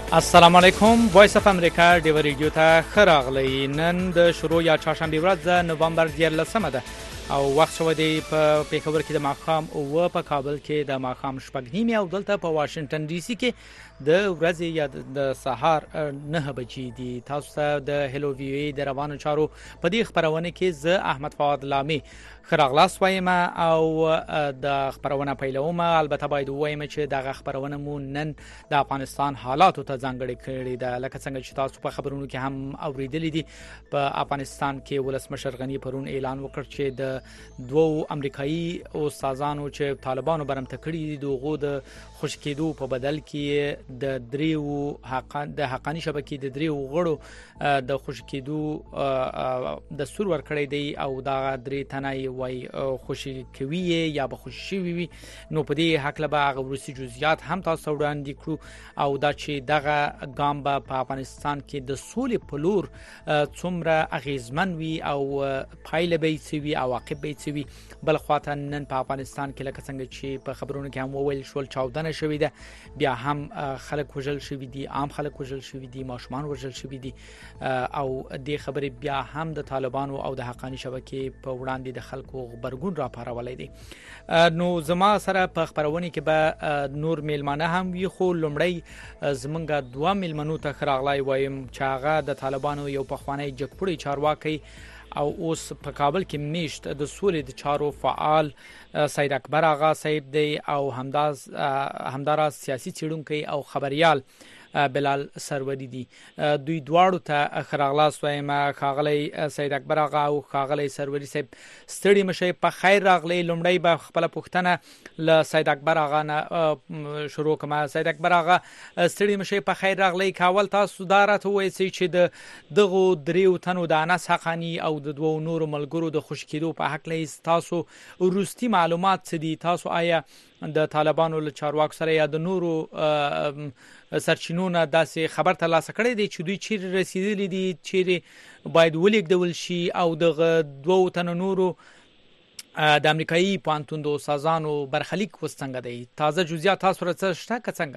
السلام علیکم وایس اف امریکا د ریډیو ته خراغلی نن د شروع یا چهارشنبه ورځ د نوامبر 14 ده او وخت شو دی په پیښور کې د ماښام او په کابل کې د ماښام شپږ نیمه او دلته په واشنگټن ډي سي کې د ورځې یا د سهار 9 بجې دي. تاسو ته د هلو وی ای د روانو چارو په دې خبرونه کې زه احمد فؤاد لامي خراغلاس وایم او د خبرونه پیلوم. البته باید وایم چې د خبرونه مو نن د افغانستان حالات ته ځانګړي کړي ده. لکه څنګه چې تاسو په خبرونو کې هم اوریدلې دي په افغانستان کې ولسمشر غنی پرون اعلان وکړ چې د دوو امریکایي استادانو چې طالبانو برمته کړي دي دغه د خوشکېدو په بدل کې د دریو حقانی شبکې د دریو غړو د خوشکېدو د سور ور کړی دی او دا درې تنای وای خوشی کوي یا به خوشي وي. نو په دې حق له به روسي جزئیات هم تاسو وړاندې کړو او دا چې دغه ګام په افغانستان کې د سولې په لور څومره اغیزمن وي او پایله به سوي او عواقب به سوي. بل خواته نن په افغانستان کې لکه څنګه چې په خبرونو کې هم وویل شول چاودنه شوې ده، بیا هم خلک وژل شوي دي، عام خلک وژل شوي دي، ماشومان وژل شوي دي او د خبرې بیا هم د طالبانو او د حقانی شبکې په وړاندې د خلکو غبرګون راپارولې دي. نو زما سره په خبرونه کې به نور میلمانه هم وي، خو لومړی زمونږ دوه میلمنو ته خراغلای وایم چې هغه د طالبانو یو پخوانی جګپړی چارواکي او اوس په کابل کې میشت د سولې د چارو فعال سید اکبر آغا صاحب دی او همدارا سیاسي څېړونکی او خبريال بلال سروری دي. دوی دواړو ته خراغلاس وایم. خاغلی سید اکبر آغا او خاغلی سروری صاحب ستړي مشه په خیر راغلی. لومړی به خپل پوښتنه ل سید اکبر آغا نه شروع کوم. سید اکبر آغا ستړي مشه په خیر راغلی. کاول تاسو دارته وایي چې د دغه دریو تنو د انس حقانی او د دوو نورو ملګرو د خوشکېدو په حق لې تاسو وروستي معلومات څه دي؟ تاسو آیا د طالبانو له چارواکو سره یا د نورو سرچینو نه داسې خبر ترلاسه کړی دی چې دوی چیرې رسیدلی دي، چیرې باید ولیږدول شي او د دوو تنو نورو د امریکایي پوهنتون د استادانو برخلیک وسنګ دی؟ تازه جزئیات تاسو سره شته که څنګه؟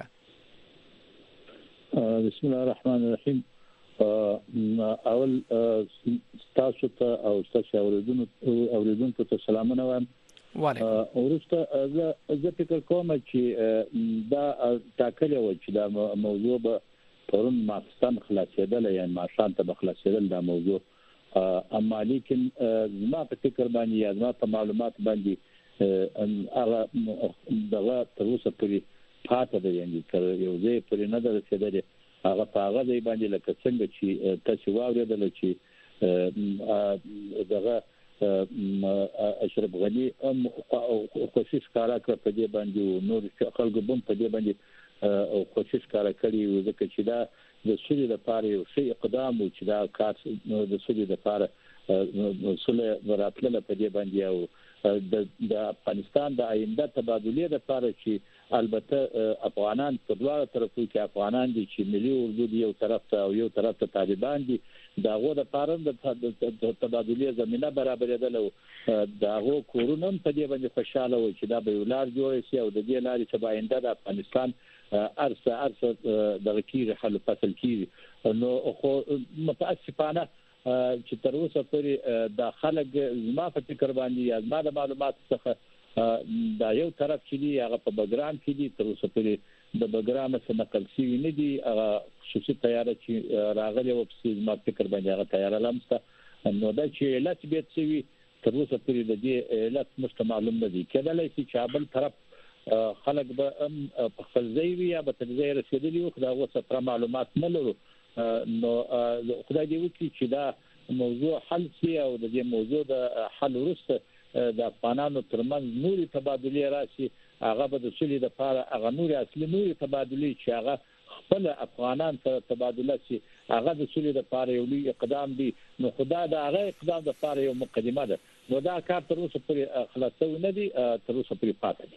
بسم الله الرحمن الرحیم. اول تاسو ته او تاسو اوریدونکو ته سلامونه وایم. ورسته زه فکر کوم چې دا ټاکلې و چې دا موضوع به پرون ماخستان خلاصېدل یا ماښام ته خلاصېدل دا موضوع، اما لیکن ما په فکر باندې یا ما په معلومات باندې هغه دغه تر اوسه پورې پاتې دی، یعنی تر یو ځای پورې نه ده رسېدلې. هغه په هغه ځای باندې لکه څنګه چې تاسو واورېدل چې دغه اشرف غنی کوشش کارا کړ په دې باندې او نور خلکو هم په دې باندې کوشش کارا کړی و، ځکه چې دا د سولې لپاره یو ښه اقدام و چې دا کار د سولې لپاره سولې راتلله په دې باندې او د افغانستان د آینده تبادلې لپاره چې البته افغانان په دواړو طرفو کې افغانان دي چې ملي اردو دی یو طرف ته او یو طرف ته طالبان دي، داغه د پاره د تبادلې زمينه برابرېدل او داغه کورونه په دې باندې خوشاله و چې دا به ولار جوړ شي او د دې لارې چې باینده د افغانستان ارسه د غکیر حل فصل کیږي. نو خو متاسفانه چې تر اوسه پورې د خلک زما په فکر باندې یا زما د معلومات څخه دا یو طرف چې دی هغه په بګرام کې دی، تر اوسه پورې د بګرام څخه نقل شوی نه دی. هغه خصوصي تیاره چې راغلی و په زما فکر باندې هغه تیاره لمسته. نو دا چې علت به څه وي تر اوسه پورې د دې علت مشته معلوم نه دی. کېدلای شي چې بل طرف خلک به په خپل ځای وي یا به تر ځای رسېدلي وي، خو دا اوس تر معلومات نه لرو. نو خدای دې وکړي چې دا موضوع حل شي او د دې موضوع د حل وروسته د افغانانو ترمنځ نوري تبادلې راشي. هغه به د سولې لپاره هغه نوري اصلي نوري تبادلې چې هغه خپل افغانان سره تبادله شي هغه د سولې لپاره یو لوی اقدام دی. نو خدای دا هغه اقدام لپاره یو مقدمه ده. نو دا کار تر اوسه پورې خلاصو نه دی، تر اوسه پورې پاتې دی.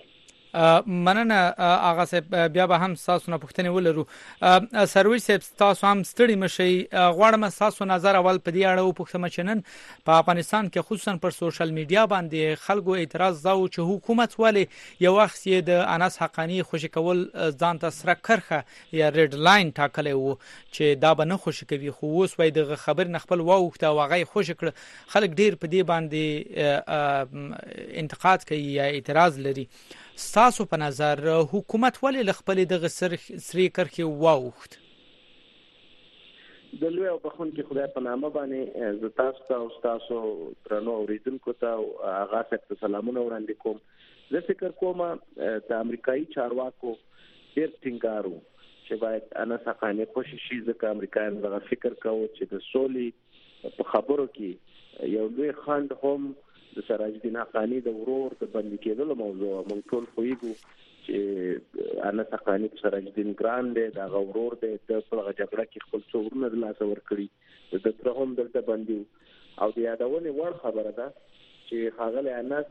مننه اغا صاحب بیا به هم تاسو نه پوښتنه ولرو سروي صاحب تاسو هم ستړي مشي غواړم تاسو نظر اول په دې اړه وپوښتم چې نن په افغانستان کې خصوصا پر سوشل میډیا باندې خلکو اعتراض دا و چې حکومت ولې یو وخت یې د انس حقانی خوشی کول ځان ته سره کرخه یا ریډ لاین ټاکلی و چې دا به نه خوشی کوي خو اوس وای د خبر نخبل واوخته واغې خوشی کړ خلک ډیر په دې باندې انتقاد کوي یا اعتراض لري تاسو په نظر حکومت ولې لخپل دغه سری کرخي واوخت د لوی او بخون کې خدای په نامه باندې ز تاسو ترنو اوریدونکو ته هغه څخه سلامونه وړاندې کوم زه فکر کوم د امریکایي چارواکو ډېر ټینګارو چې باید انس حقانی کوشش وکړي ځکه امریکایان دغه فکر کوي چې د سولې په خبرو کې یو لوی خند هم د سراج الدین حقانی د ورور د بندي کېدلو موضوع مونږ ټول خوېږو چې انس حقانی سراج الدین ګران دی د ورور دی د هغه جګړه کې خپل څورونه د لاس ور کړی د تر هم دلته بندي او د یادونې وړ خبره ده چې ښاغلی انس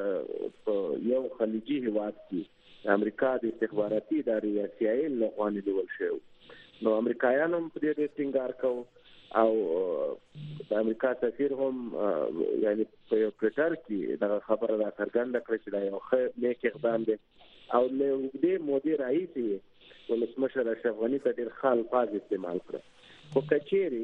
یو خلیجي هیواد کې امریکا د استخباراتي ادارې یا CIA لخوا نیول شوی نو امریکایانو هم په دې ټینګار کوي او د امریکا سفیر هم یعنی په یو ټویټر کې دا خبره را څرګنده کړې چې دا یو ښه نیک اقدام دی او له دې مودې راهیسې ولسمشر اشرف غني ته ډېر ښه الفاظ استعمال کړل خو کچېرې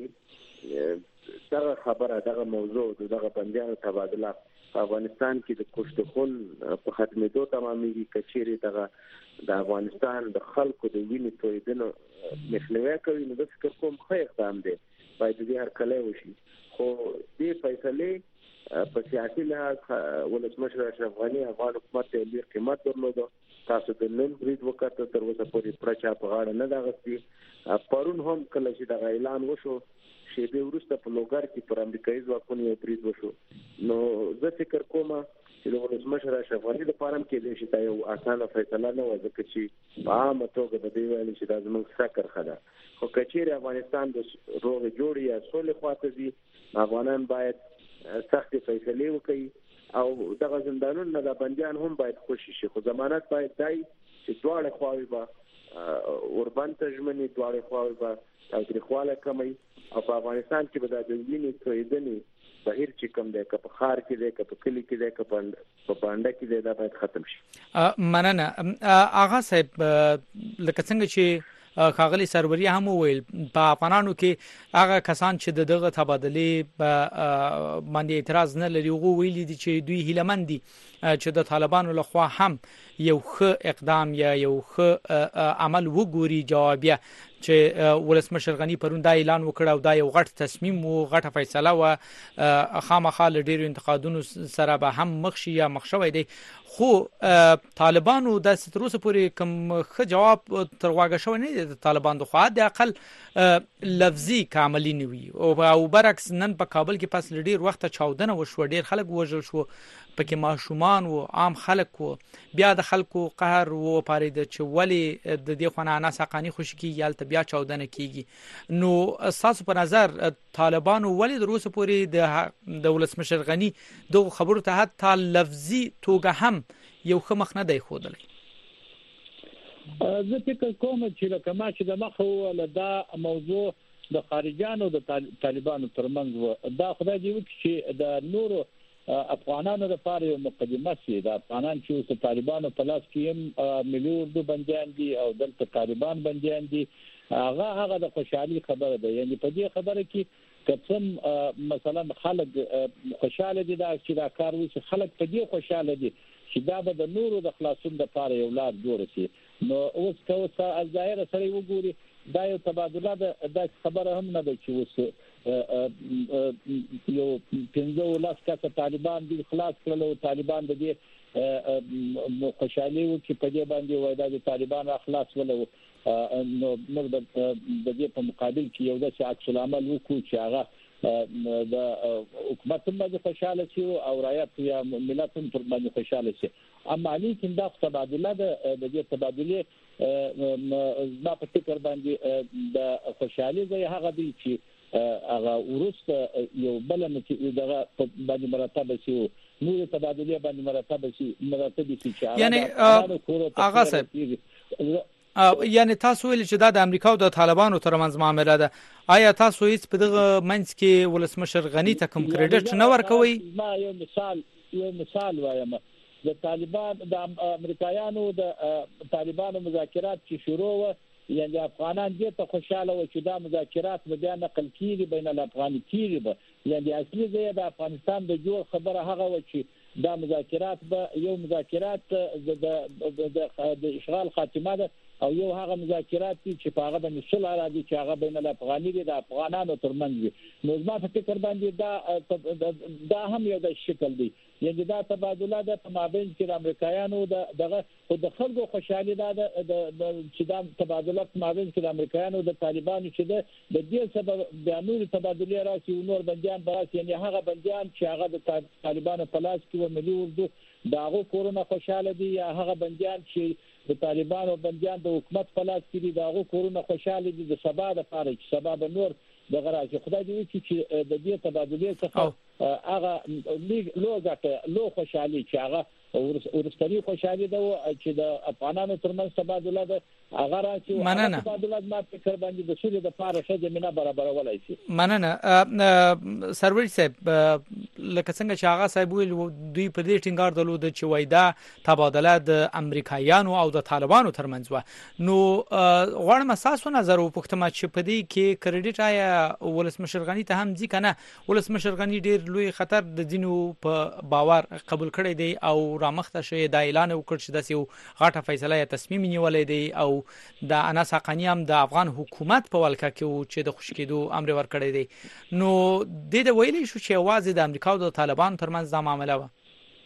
دغه خبره دغه موضوع دغه بندیانو تبادله په افغانستان کې د کشتخون په ختمېدو تمامېږي کچېرې دغه د افغانستان د خلکو د وینې تویېدنو مخنیوی کوي نو د فکر کوم ښه اقدام دی باید دې هر کله وشي خو دې فیصلې په سیاسي لحاظ ولسمشر اشرف غني افغان حکومت ته ډېر قیمت درلود تاسو د نن برید وکړه تر اوسه پورې پرچا په غاړه نه دا غسي پرون هم کله چې دا اعلان وشو چې د وروسته په لوګر کې پر امریکایي ځواکونو یو برید وشو نو زه فکر کوم چې د ولسمشر اشرف غني د پاره کې د شي یو اسانه فیصله نه و ځکه چې په عامه توګه د دې ویل چې دا زموږ سکر خده خو کچېره افغانستان د روغ جوړ یا سولې خواته دي افغانان باید سخت فیصله وکړي او دغه زندانونو د بنديان هم باید خوشي شي خو ضمانت باید دای چې دواړه خواوې به اوربان تجمنې دواړه خواوې به تاریخواله کمي او په افغانستان کې به د وینې تویدنې بهیر چې کوم دی که په خار کې دی که په کلی کې دی که په پانډه کې دی دا باید ختم شي مننه آغا صاحب لکه څنګه چې خاغلی سروري هم ویل په افغانانو کې هغه کسان چې دغه تبادله باندې اعتراض نه لري غو ویلي دي چې دوی هیلمن دي چې د طالبانو لخوا هم یو ښه اقدام یا یو ښه عمل وګوري جوابیه چې ولسمشر غني پرون دا اعلان وکړ او دا یو غټ تصمیم او غټه فیصله و خامخا له ډیرو انتقادونو سره به هم مخ شي یا مخ شوی دی خو طالبانو د ستروسه پورې کوم ښه جواب تر واګه شو نه دي طالبان د خو د اقل لفظي کاملی نیوي او برعکس نن په کابل کې پس ډیر وخت چاودنه وشو ډیر خلک وژل شو پکې ماشومان او عام خلک وو بیا د خلکو قهر وو پارید چې ولی د دې خونه انس حقانی خوشکی یالته بیا چاودنه کیږي نو اساس په نظر طالبانو ولی د روس پورې د ولسمشر غني دغه خبرو ته حتی لفظي توګه هم یو خمخ نه دی خودلی زه فکر کوم چې لکه چې د مخه ولدا موضوع د خارجانو د طالبانو ترمنځ دا خدای دی چې د نورو افغانانو لپاره یو مقدمه سي د افغانان چې طالبانو په لاس کې مليون بنديان دي او دلته طالبان بنديان دي هغه د خوشحالي خبره ده یعنی په دې خبره کې کڅم مثلا خلک خوشاله دي دا چې دا کار وي چې خلک په دې خوشاله دي چې دا به د نورو د خلاصون لپاره یو لار جوړ شي نو اوس که ظاهر سره وګوري دا یو تبادله د خبره هم نه ده چې اوس یو 15 کسه طالبان دي خلاص کړل او طالبان د دې خوشالي و چې په دې باندې وای دا د طالبان اخلاص ولو نو موږ د دې په مقابل کې یو د عکس العمل وکړو چې هغه د حکومت باندې خوشاله شي او رعایت یا ملت هم پر باندې خوشاله شي اما لیکن دا تبادله د دې تبادله ما په فکر باندې د خوشالي ځای هغه دی چې هغه ورسته یو بل چې دغه باندې مرتبه شي نور تبادله باندې مرتب شي یعنی هغه صاحب یعنی تاسو ویل چې دا د امریکا او د طالبانو ترمنځ معامله ده، آیا تاسو هیڅ په دغه منځ کې ولسمشر غنی ته کوم کریډټ نه ورکوي؟ ما یو مثال وایم، د طالبان د امریکایانو د طالبانو مذاکرات چې شروع و، یعنی افغانان دې ته خوشاله و چې دا مذاکرات به بیا نقل کیږي بین الافغاني کیږي به، یعنی اصلي ځای د افغانستان د جوړ خبره هغه و چې دا مذاکرات به یو مذاکرات د اشغال خاتمه ده او یو هغه مذاکرات چې په هغه باندې صلح راځي چې هغه بین الافغاني د افغانانو ترمنځ وي. نو زما په فکر باندې دا هم یو د شکل دی، یعنی دا تبادله ده په مابین کې د امریکایانو دغه خو د خلکو خوشحالي ده چې دا تبادله په مابین کې د امریکایانو د طالبانو چې د دې سبب بیا نور تبادله راشي او نور بنديان براسي، یعنی هغه بنديان چې هغه د طالبانو په لاس کې و ملي اردو داغه کورونه خوشاله دي، یا هغه بنديان چې د طالبانو بنديان د حکومت په لاس کې دي داغه کورونه خوشاله دي د سبا د پاره چې سبا به نور د غراځي. خدای دې وکړي چې د دې تبادله څخه هغه لو خوشالي چې هغه ورستري خوشالي ده چې د افغانانو ترمنځ تبادله ده هغه راځي او تبادله ما فکر باندې د سولې د پاره ښه زمينه برابرولای شي. مننه سروج صاحب، لکه څنګه چې هغه صاحب ویل دوی په دې ټینګار درلود چې وایدا تبادله د امریکایانو او د طالبانو ترمنځ و. نو غواړم تاسو نظر وپوښتم چې په دې کې کریډټ آیا ولسمشر غنی ته هم ځي کنه؟ ولسمشر غنی ډیر لوی خطر د دینو په باور قبول کړی دی او رامخته شوی د اعلان وکړ چې د یو غاټه فیصله یا تصمیم نیولې دی او د اناس حقانی هم د افغان حکومت په ولکه کې چې د خوشکېدو امر ورکړی دی. نو د ویلې شو چې واځي د امریکا او د طالبان ترمنځ د معاملې و.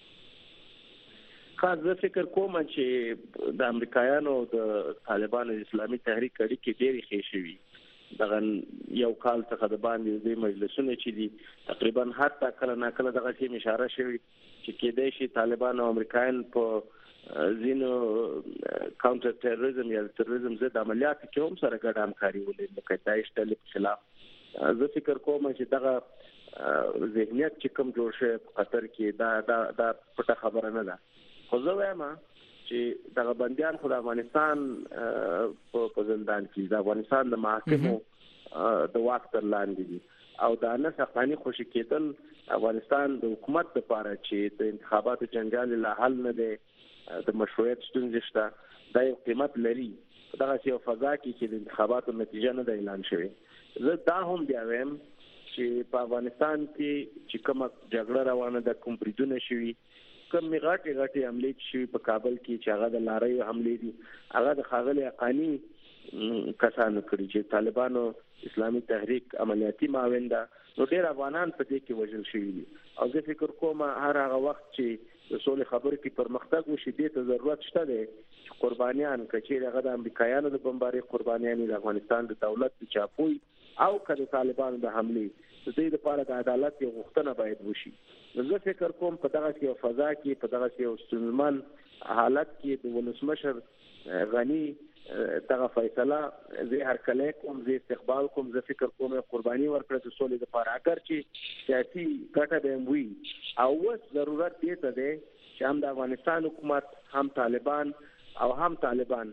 خاص زه فکر کوم چې د امریکایانو د طالبانو اسلامي تحریک اړیکې ډېرې ښې شوي. دغه یو کال څخه د باندې د مجلسونو چې دي تقریبا حتی کله ناکله دغه شی اشاره شوی چې کېدای شي طالبان او امریکایان په زینو کاونټر تروریزم یا تروریزم ضد عملیات کې هم سره ګډ همکاري ولري لکه داعش ډلې په خلاف. زه فکر کوم چې دغه ذهنیت چې کوم جوړ شوی په قطر کې دا پټه خبره نه ده. خو زه وایم چې دغه بنديان خو د افغانستان په زندان کې د افغانستان د محاکمو د واک تر لاندې دي او د انس حقانی خوشی کېدل افغانستان د حکومت لپاره چې د انتخاباتو جنجال له حل نه دی، د مشروعیت ستونزې شته، دا یو قیمت لري. دغه یو فضا کې چې د انتخاباتو نتیجه نه ده اعلان شوې. زه دا هم بیا وایم چې په افغانستان کې چې کومه جګړه روانه ده، کوم بریدونه شوي، کوم غټي حملې شوي په کابل کې چې هغه د لارۍ حملې دي، هغه د ښاغلي حقانی کسانو کړي چې طالبانو اسلامي تحریک عملیاتي معاون ده. نو ډېر افغانان په دې کې وژل شوي دي او زه فکر کوم هر هغه وخت چې د سولې خبرې کې پرمختګ وشي دې ته ضرورت شته دی چې قربانیان کچېرې هغه د امریکایانو د بمبارۍ قربانیان د افغانستان د دولت د چاپوي او که د طالبانو د حملې د دې لپاره د عدالت یو غوښتنه باید وشي. زه فکر کوم په دغه یو فضا کې په دغه یو ستونزمن حالت کې د ولسمشر غنی دغه فیصله زه هر کله کوم زه استقبال کوم. زه فکر کوم قرباني ورکړه د سولې لپاره اگر چې سیاسي ګټه به وي او وس ضرورت دی ته دی چې هم د افغانستان حکومت هم طالبان او هم طالبان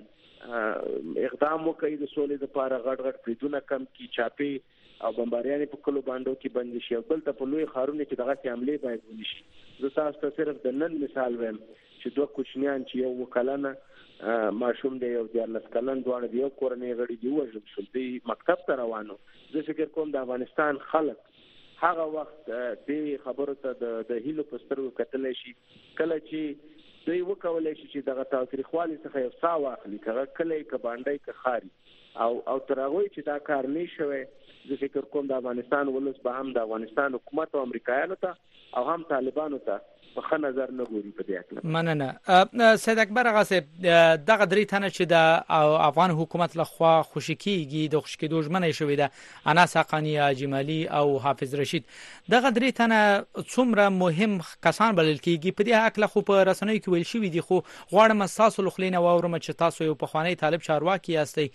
اقدام وکړي د سولې لپاره، غټ بریدونه کم کی، چاپی او بمباریانې په کلو باندې کې بند شي او بل ته په لوی خارونه کې دغه حملې باید ونشي. زه تاسو ته صرف د نن مثال وایم چې دوه کوچنیان چې یو وکلانه ماشوم دی او د 14 کلن دواړه دی یو کورنۍ غړي دی وژل شول، دی مکتب ته روانو. زه فکر کوم د افغانستان خلک هغه وخت دې خبرو ته د هیلو په سترګو کتلی شي کله چې دوی وکولای شي چې دغه تاریخوالي څخه یو څه واخلي، کله که باندې که خاري او تر هغه چې دا کار نه شوي. زه فکر کوم د افغانستان ولس به هم د افغانستان حکومت او امریکایانو ته او هم طالبانو ته په ښه نظر نه ګوري په دې اړه. مننه سید اکبر آغا صاحب، دغه درې تنه چې د افغان حکومت لخوا خوشی کیږي د خوشکېدو ژمنه شوې ده، اناس حقانی، جمالي او حافظ رشید، دغه درې تنه څومره مهم کسان بلل کیږي په دې حق له خو په رسنیو کې ویل شوی دي. خو غواړم تاسو لخلینه واورم چې تاسو یو پخوانی طالب چارواکي یاستئ،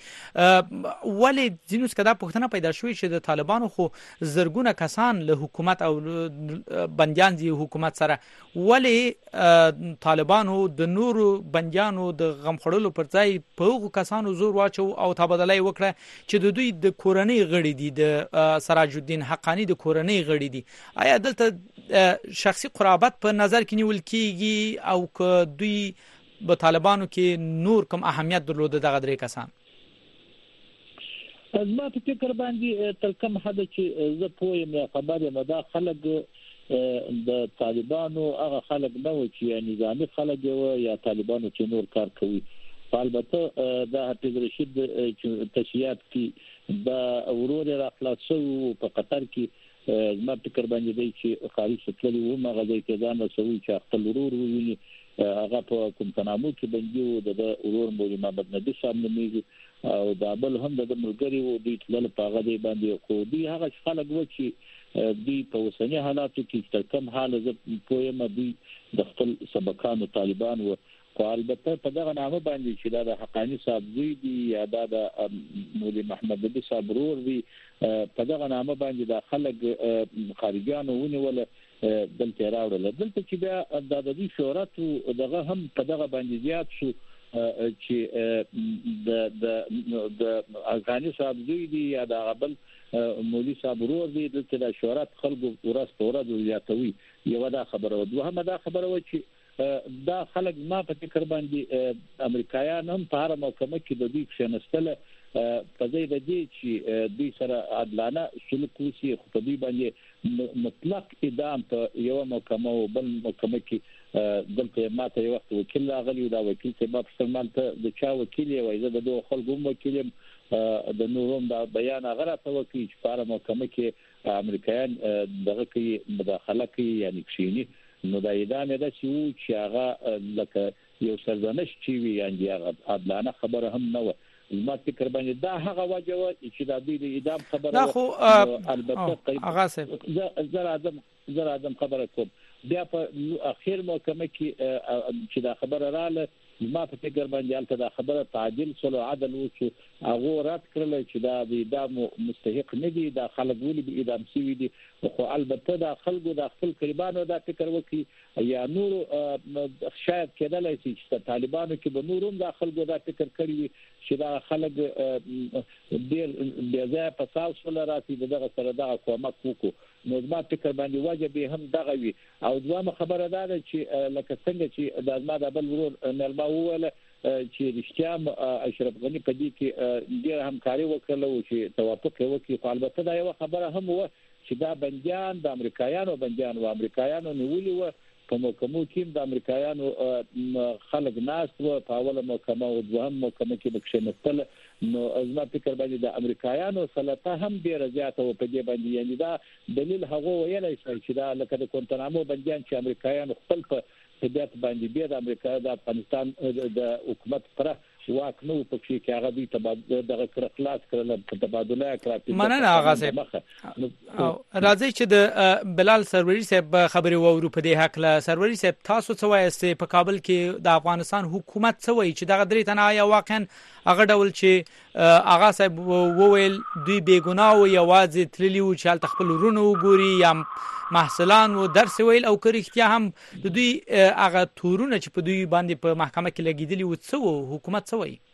ولې ځینوس کدا پښتنه پیدا شوې چې د طالبانو خو زرګونه کسان له حکومت او بنديان دي حکومت سره ولی طالبانو د نورو بنديانو د غم خړلو پر ځای په هغو کسانو زور واچو او تبادله وکړه چې د دوی د کورنۍ غړي دي، د سراج الدین حقانی د کورنۍ غړي دي. آیا دلته شخصي قرابت په نظر کې نیول کیږي او که دوی په طالبانو کې نور کوم اهمیت درلوده دغه درې کسان؟ ما په فکر باندې تر کوم حد چې زه پوهم یا خبر یم دا خلک د طالبانو هغه خلک نه و چې نظامی خلک یا طالبانو چې نور کار کوي. البته دا حافظ رشید تشریعات کې دا ورور را خلاصو په قطر کې ما فکر باندې دی چې خارج ستلي و ما غځي کې ځان رسوي چې خپل ورور وویني هغه په کوم تنامو کې بندي د ورور مولوی محمد نبی صاحب نومېږي او دا بل هم د ملګری وو دوی تل په هغه دی باندې خو دوی هغه خلک و چې دوی په اوسنی حالاتو کې تر کوم حال زه پوهیم دوی د خپل سبقانو طالبان و. خو البته په دغه نامه باندې چې دا د حقانی صاحب دوی دي یا دا د مولوی محمد نبی صاحب ورور دي په دغه نامه باندې د خلک خارجيانو ونیول دلته راوړل. دلته چې بیا د دې شهرت دغه هم په دغه باندې زیات شو چې د افغاني صاحب دوی دي یا د غبل مولوی صاحب ورور دي دلته د شهرت خلکو ورځ په ورځ زیاتوي. یو دا خبره و. دوهمه دا خبره و چې دا خلک ما په فکر باندې امریکایان هم په هر محکمه کې د دوی شنستله په ځای د دې چې دوی سره عادلانه سلوک وشي خو په دوی باندې مطلق اعدام په یو محکمه او بل محکمه کې دلته ماته یو وخت وکیل راغلی دا وکیل چې ما په سلمان ته د چا وکیل وي زه د دوه خلکو وکیلم د نوروم دا بیان غره ته وکیل چې په محکمه کې امریکایان دغه کې مداخله کوي یعنی کښینی نو دا اعدام ده چې هغه لکه یو سرزنش چې وي یعنی عادلانه خبره هم نه و. ما فکر باندې دا هغه وجه و چې دا د اعدام خبره دا خو البته هغه څه زه اعظم خبره کوم بیا په اخر محکمه کې چې دا خبره رااله ما په فکر باندې البته دا خبره تعدیل سره عدل و چې هغه رد کړل چې دا د اعدام مستحق نه دي دا خلک ولې به اعدام شوي دي. خو البته دا خلکو د خپل قربانو دا فکر وکړي یا نور شاید کېدلای شي چې طالبانو کې به نور هم دا خلکو دا فکر کړی وي چې دا خلک ډېر بیا ځای په تاسو ولا راځي دغه سره دا کومک وکړو. نو ما فکر باندې واجب هم دغه وي. او دوامه خبره ده چې لکه څنګه چې د ما د بل ورور نلما وویل چې رښتیا اشرف غنی په دې کې ډېر همکاري وکړه او چې توافق وکړي. خو البته دا یو خبره هم و چې دا بنديان د امریکایانو بنديان او امریکایانو نیولي و په محکمو کې د امریکایانو خلک ناست و په اوله محکمه او دوهم محکمه کې بکښنستل. نو زما فکر باندې د امریکایانو سلطه هم ډیره زیاته و په دې باندې یعنی دا دلیل هغه ویلای شي چې دا لکه د کوانتانامو بنديان چې امریکایانو خپل په طبيعت باندې بیا د امریکا د افغانستان د حکومت سره واک نو په کې هغه دوی تبادله دغه خلاص کړل په تبادله کړه. مننه هغه صاحب. راځي چې د بلال سروری صاحب خبري وورو په دې حق له سروری صاحب تاسو څه وایي په کابل کې د افغانستان حکومت څه وایي چې دغه درې تنه یا واقعا هغه ډول چې هغه صاحب وویل دوی بیګناه او یوازې تللی و چې خپل ورونه وګوري یا محصلان و درس ویل او کریختیا هم د دوی هغه تورونه چې په دوی باندې په محکمه کې لګیدلی و څه حکومت څه وایي؟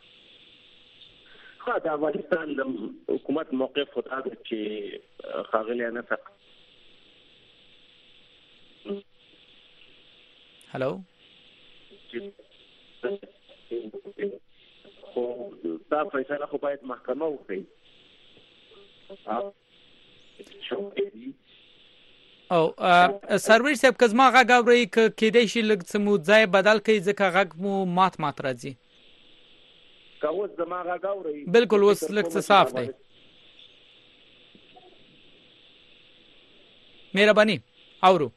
خو د افغانستان د حکومت موقف خدای چې خاغلی نه فق هالو خو دا فیصله خو باید محکمه وکړي. او سرویر صاحب کزما غږ اوري کېدای شي لږ څه مو ځای بدل کړي ځکه غږ مو مات راځي. کاوه زما غږ اوري بالکل اوس لږ څه صاف دی. مهرباني اورو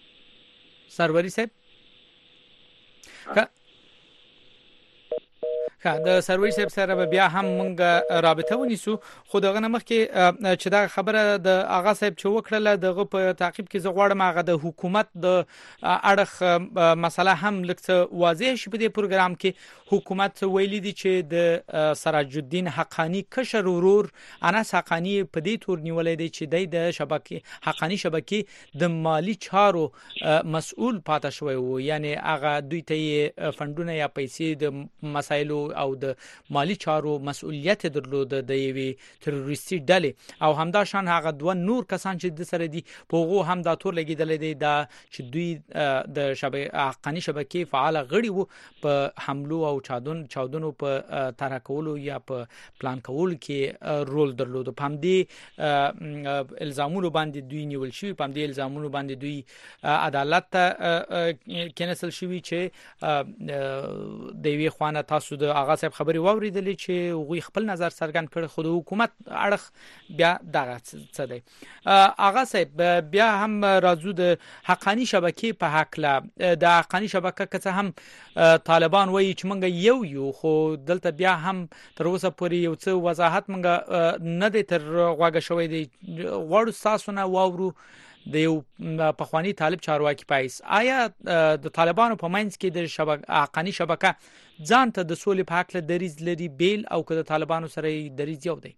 سروری صاحب د سروي صاحب سره بیا هم مونږ رابطه ونیسو خو دغه نمخ کې چې دا خبره د اغا صاحب چې وکړه دغه په تعقیب کې زغواړم هغه د حکومت د اړخ مسله هم لکه واضح شي په دې پروګرام کې حکومت ویلي دي چې د سراج الدین حقانی کشر ورور انس حقانی په دې تور نیولې دي چې د شبکې حقانی شبکې د مالی چارو مسؤل پاتې شوی وو یعنی هغه دوی ته فندونه یا پیسې د مسایلو او د مالی چارو مسؤلیت درلود د یوې تروریستي ډلې او همدا شان هغه دوه نور کسان چې د سره دي پوغو هم دا تور لګیدل دي دا چې دوی د حقانی شبکې فعال غړي وو په حملو او چاودنو په طرح کولو یا په پلان کولو کې رول درلود په همدې الزامونو باندې دوی نیول شوی په همدې الزامونو باندې دوی عدالت ته کېنسل شوی چې د وی خوانه تاسو د اغا صاحب خبري واوریدلې چې غوي خپل نظر څرګند کړ خو د حکومت اړخ بیا دغه څه دی اغا صاحب بیا هم راځو د حقانی شبکې په حق لا د حقانی شبکه که هم طالبان وایي چې مونږ یو خو دلته بیا هم تر اوسه پورې یو څه وضاحت مونږ نه دی تر غوږه شوی دی غواړو تاسو نه واورو د یو پخوانی طالب چارواکي پایس آیا د طالبانو په منځ کې د حقانی شبکه ځان ته د سولې په حق له دریز لري بیل او که د طالبانو سره دریز یو دی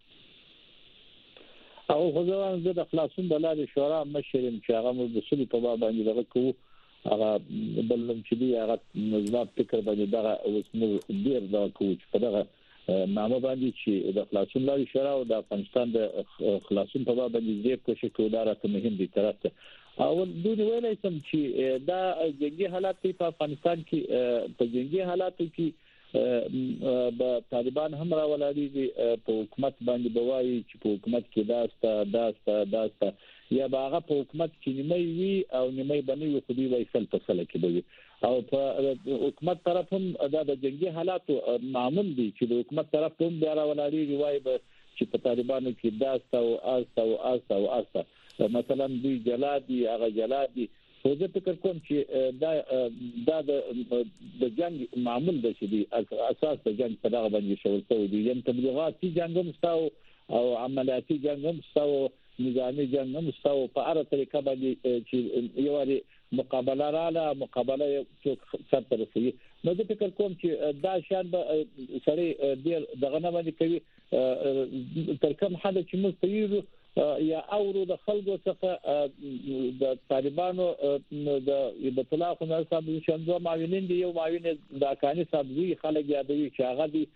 او غوښتل زه د خلاصون د لارې شورا مشرم چې هغه د سولې په باب باندې دغه کوو هغه بلم چې دی هغه نظام فکر باندې دغه اوس ډیر دا کوو چې په دغه نامه باندې چې د خلاصون لاري شورا او د افغانستان د خلاصون په باب باندې زیات کوشش کوي دا راته مهم دي طرفه او دوی ویلای سم چې دا جنگي حالات په افغانستان کې په جنگي حالاتو کې د طالبان هم راولادي په حکومت باندې بوایي چې په حکومت کې داسته یا باغه په حکومت کې نیمه وی او نیمه باندې خو دی وایي فل کې دی او په حکومت طرف هم د جنگي حالاتو معمول دي چې د حکومت طرف هم بیا راولاري روایت چې په طالبانو کې داسته او استه مثلا دوی جلادي هغه جلادي خو زه فکر کوم چې دا د جنگ معمول دي چې اساس د جنگ په دغه باندې شول شوی دي یم تبلیغاتي جنگ هم ستاو او عملیاتي جنگ هم ستاو نظامی جنگ هم ستاو په اړه طریقه باندې چې یو لري مقابله څه تر رسېږي نو زه فکر کوم چې دا شان به سړی ډیر دغه نه باندې کوي تر کوم حد چې موږ پیږو یا اورو د خلکو څخه د طالبانو د عبادت الله خو نه صاحب شندو معاونین دی یو معاون د کاني سبزی خلک یادوي چې هغه دي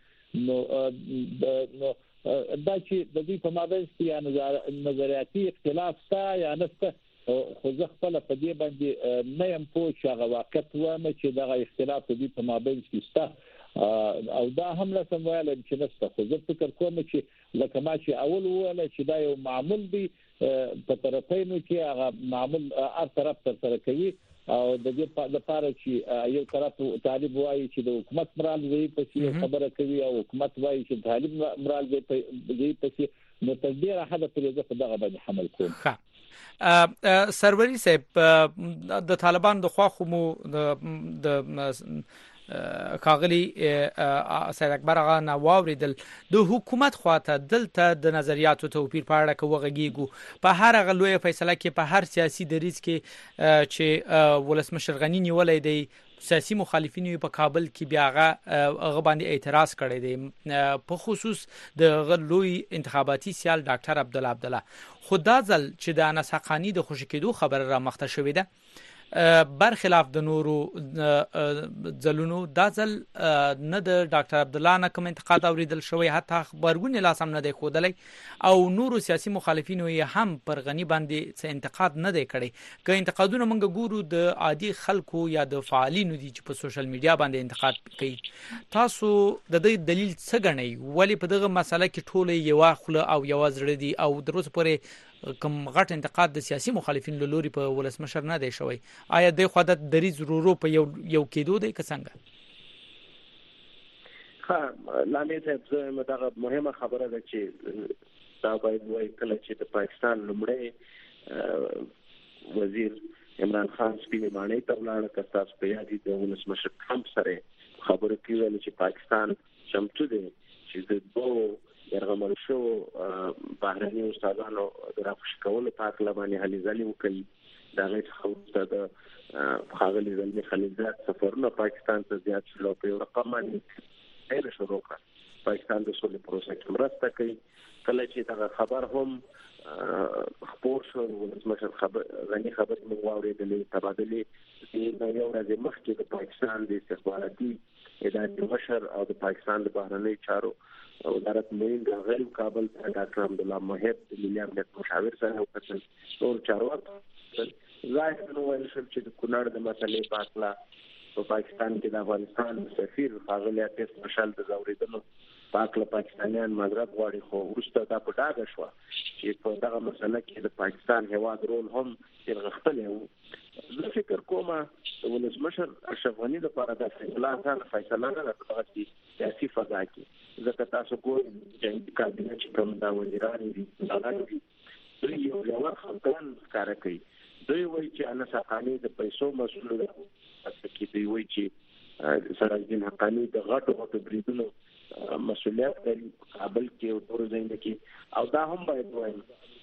نو دا چې د دې په مابین کې یا نظریاتي اختلاف تا یا نسته خو زه خپل په دې باندې نه يم پوه چې هغه واقعیت و چې دا اختلاف د دې په مابین کې سته او دا هم لا سم ویل چې نسته خو زه فکر کوم چې لکه ما چې اول ویل چې دا یو معمول دی په طرفینو کې هغه معمول هر طرف تر سره کوي او د دې لپاره چې یو طرف طالب وایي چې د حکومت مرال وی په خبره کوي او حکومت وایي چې طالب مرال وی په نو تر دې راځه پرې زه په دغه باندې حمل کوم سروری صاحب د طالبان د خوا خو مو د کاغلی سید اکبر اغا نواوریدل د حکومت خواته دلته د نظریاتو توپیر په اړه کوغږیګو په هر غلوې فیصله کې په هر سیاسي دریز کې چې ولسمشر غنی نیولې دی سیاسي مخالفین په کابل کې بیا غ باندې اعتراض کړی دی په خصوص د غلوی انتخاباتي سیال ډاکټر عبدالله خدا ځل چې د انس حقانی د خوشی کېدو خبر را مخته شوې ده برخلاف د نورو ځلونو دا ځل نه د ډاکټر عبدالله نه کوم انتقاد اوریدل شوی حتی خبرګون لاسم نه دی خودلې او نورو سیاسي مخالفینو یې هم پر غنی باندې څه انتقاد نه دی کړی که انتقادونه موږ ګورو د عادي خلکو یا د فعالینو دي چې په سوشل میډیا باندې انتقاد کوي تاسو د دې دلیل څه ګڼئ ولی په دغه مسله کې ټول یو خله او یو زړه دي او د روز پورې کوم غټ انتقاد د سیاسي مخالفین لوري په ولسمشر نه دی شوی آیا د خودت دری ضرورو په یو کېدو دی که څنګه ها لامي صاحب دا مهمه خبره ده چې دا باید وایي کله چې د پاکستان لومړی وزیر عمران خان سپینې ماڼۍ ته ولاړ کساس په یادي د ولسمشر ټرمپ سره خبرې کوي چې پاکستان چمتو دي چې د دوه يرغمل شو بهرني استادانو درافش کول په لبانې هلي ځلې وکړي دا غي څه د خاغلی زلمي خلیلزاد سفرونه پاکستان ته زیات شو په رقم باندې ایله شروع کړ پاکستان د سولې پروسه کې مرسته کوي کله چې دا خبر هم خبر شو ولسمشر غني خبر مو واورېدلې تبادلې د یو ورځې مخکې د پاکستان د استخباراتي ادارې مشر او د پاکستان د بهرنی چارو وزارت موین د غیر کابل ډاکټر عبدالله محب د ملي امنیت مشاور سره وکړل ټول چارواکي ظاهر نو ویل شو چې د کونړ د مسلې په اړه په پاکستان کې د افغانستان سفیر خاغلی اټیس مشال د زوریدنو پاکله پاکستانیان معذرت غواړي خو ورسته دا په ډاګه شو چې په دغه مسله کې د پاکستان هواد رول هم غختلی وو زه فکر کوم ولسمشر اشرف غني لپاره د فیصله نه راځي چې سیاسي فضا کې ځکه تاسو ګورئ چې کابینه چې کوم دا وزیران دي دوی یو خپلان کار کوي دوی وایي چې انا ساقانی د پیسو مسؤل دی چې دوی وایي چې سراجدین حقانی د غټو بریدونو مسؤلیت لري کابل کې او ټول ځای کې او دا هم باید وایم